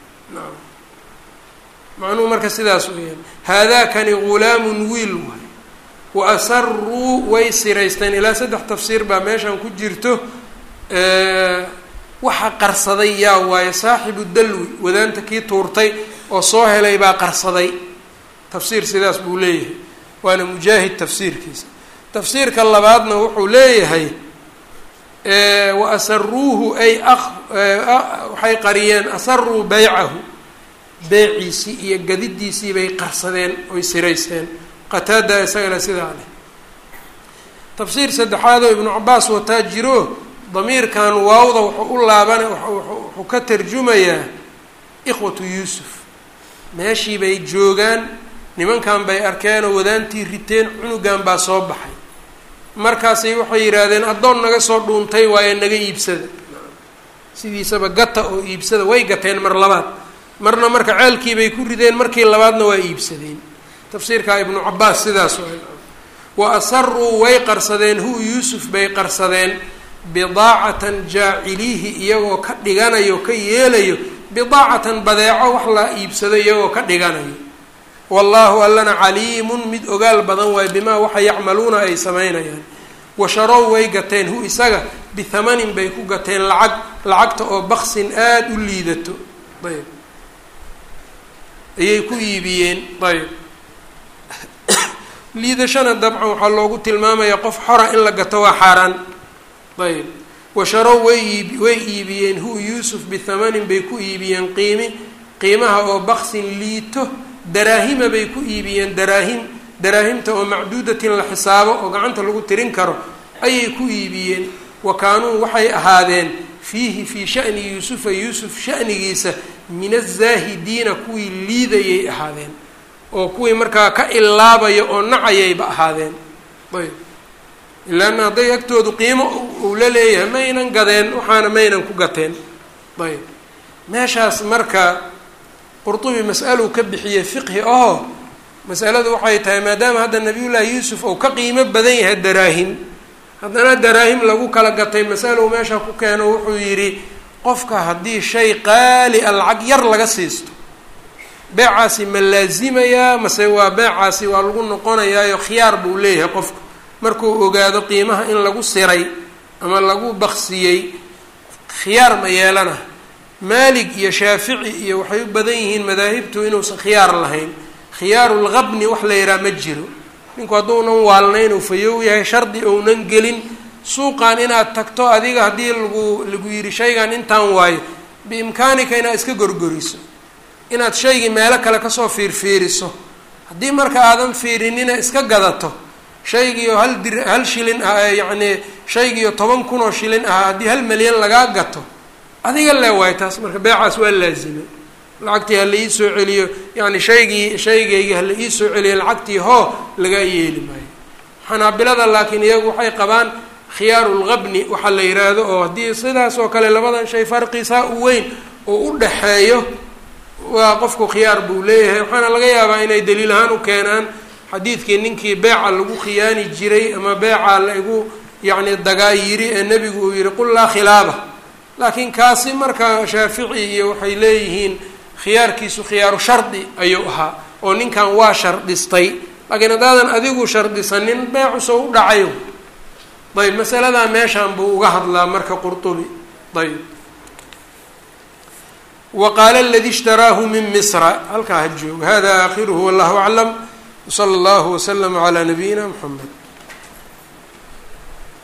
macnuhu marka sidaas weeyaan haadaakani ghulaamun wiil waay wa asaruu way siraysteen ilaa saddex tafsiir baa meeshan ku jirto waxa qarsaday yaa waaye saaxibu dalwi wadaanta kii tuurtay oo soo helay baa qarsaday tafsiir sidaas buu leeyahay waana mujaahid tafsiirkiisa tafsiirka labaadna wuxuu leeyahay wa asaruuhu ay waxay qariyeen asaruu beycahu beeciisii iyo gadidiisii bay qarsadeen oy siraysteen qataada isagana sidaa leh tafsiir saddexaad oo ibnu cabaas wataa jiro damiirkan waawda wuxuu u laabana wuxuu ka tarjumayaa ikhwatu yuusuf meeshii bay joogaan nimankan bay arkeen oo wadaantii riteen cunugan baa soo baxay markaasay waxay yidhaahdeen addoon naga soo dhuuntay waaye naga iibsada sidiisaba gata oo iibsada way gateen mar labaad marna marka ceelkii bay ku rideen markii labaadna waa iibsadeen tafsiirka ibnu cabaas sidaas wa asaruu way qarsadeen hu yuusuf bay qarsadeen bidaacatan jaaciliihi iyagoo ka dhiganayo ka yeelayo bidaacatan badeeco wax la iibsado iyagoo ka dhiganayo wallaahu allana caliimun mid ogaal badan waay bimaa waxa yacmaluuna ay samaynayaan washarow way gateen hu isaga bihamanin bay ku gateen lacag lacagta oo baksin aada u liidato ayb ayay ku iibiyeen ayb liidashana dabcan waxaa loogu tilmaamayaa qof xora in la gato waa xaaraan ayb washarow way iib way iibiyeen hu yuusuf bihamanin bay ku iibiyeen qiimi qiimaha oo baksin liito daraahima bay ku iibiyeen daraahim daraahimta oo macduudatin la xisaabo oo gacanta lagu tirin karo ayay ku iibiyeen wa kaanuu waxay ahaadeen fiihi fii sha'ni yuusufa yuusuf sha'nigiisa min azaahidiina kuwii liidayay ahaadeen oo kuwii markaa ka ilaabaya oo nacayayba ahaadeen ayb ilaana hadday agtoodu qiimo uu la leeyahay maynan gadeen waxaana maynan ku gateen ayb meeshaas marka qurtubi mas'aluu ka bixiyey fiqhi oo masaladu waxay tahay maadaama hadda nabiyullaahi yuusuf ou ka qiimo badan yahay daraahim haddana daraahim lagu kala gatay masalow meesha ku keeno wuxuu yidhi qofka haddii shay qaali a lacag yar laga siisto beecaasi ma laazimayaa mase waa beecaasi waa lagu noqonayaayo khiyaar buu leeyahay qofku markuu ogaado qiimaha in lagu siray ama lagu baksiyey khiyaar ma yeelana maalig iyo shaafici iyo waxay u badan yihiin madaahibtu inuusan khiyaar lahayn khiyaarulgabni wax la yidhaha ma jiro ninku hadduunan waalnayn uu fayow yahay shardi ounan gelin suuqan inaad tagto adiga haddii lagu lagu yidhi shaygan intaan waayo biimkaanika inaad iska gorgoriso inaad shaygii meelo kale kasoo fiirfiiriso haddii marka aadan fiirinina iska gadato shaygiioo hal dir hal shilin ah yacnii shaygiioo toban kun oo shilin ah haddii hal milyan lagaa gato adiga lee waayo taas marka beecaas waa laazimay lacagtii hala ii soo celiyo yani shaygii shaygaygi hala ii soo celiyo lacagtii hoo lagaa yeeli maayo xanaabilada laakiin iyagu waxay qabaan khiyaarulgabni waxaa la yidhaahdo oo haddii sidaas oo kale labadan shay farqiisaa u weyn oo u dhaxeeyo waa qofku khiyaar buu leeyahay waxaana laga yaabaa inay daliil ahaan u keenaan xadiidkii ninkii beeca lagu khiyaani jiray ama beeca la igu yacni dagaa yiri ee nebigu uu yihi qul laa khilaaba laakiin kaasi marka shaafici iyo waxay leeyihiin khiyaarkiisu khiyaaru shardi ayuu ahaa oo ninkan waa shardistay laakiin haddaadan adigu shardisanin beecuso u dhacayo ayb masaladaa meeshaan buu uga hadlaa marka qurtubi ayb wa qaala aladii ishtaraahu min misra halkaa ha joogo hada aakhiruhu wallahu aclam wsala allahu waslama calaa nabiyina mxamed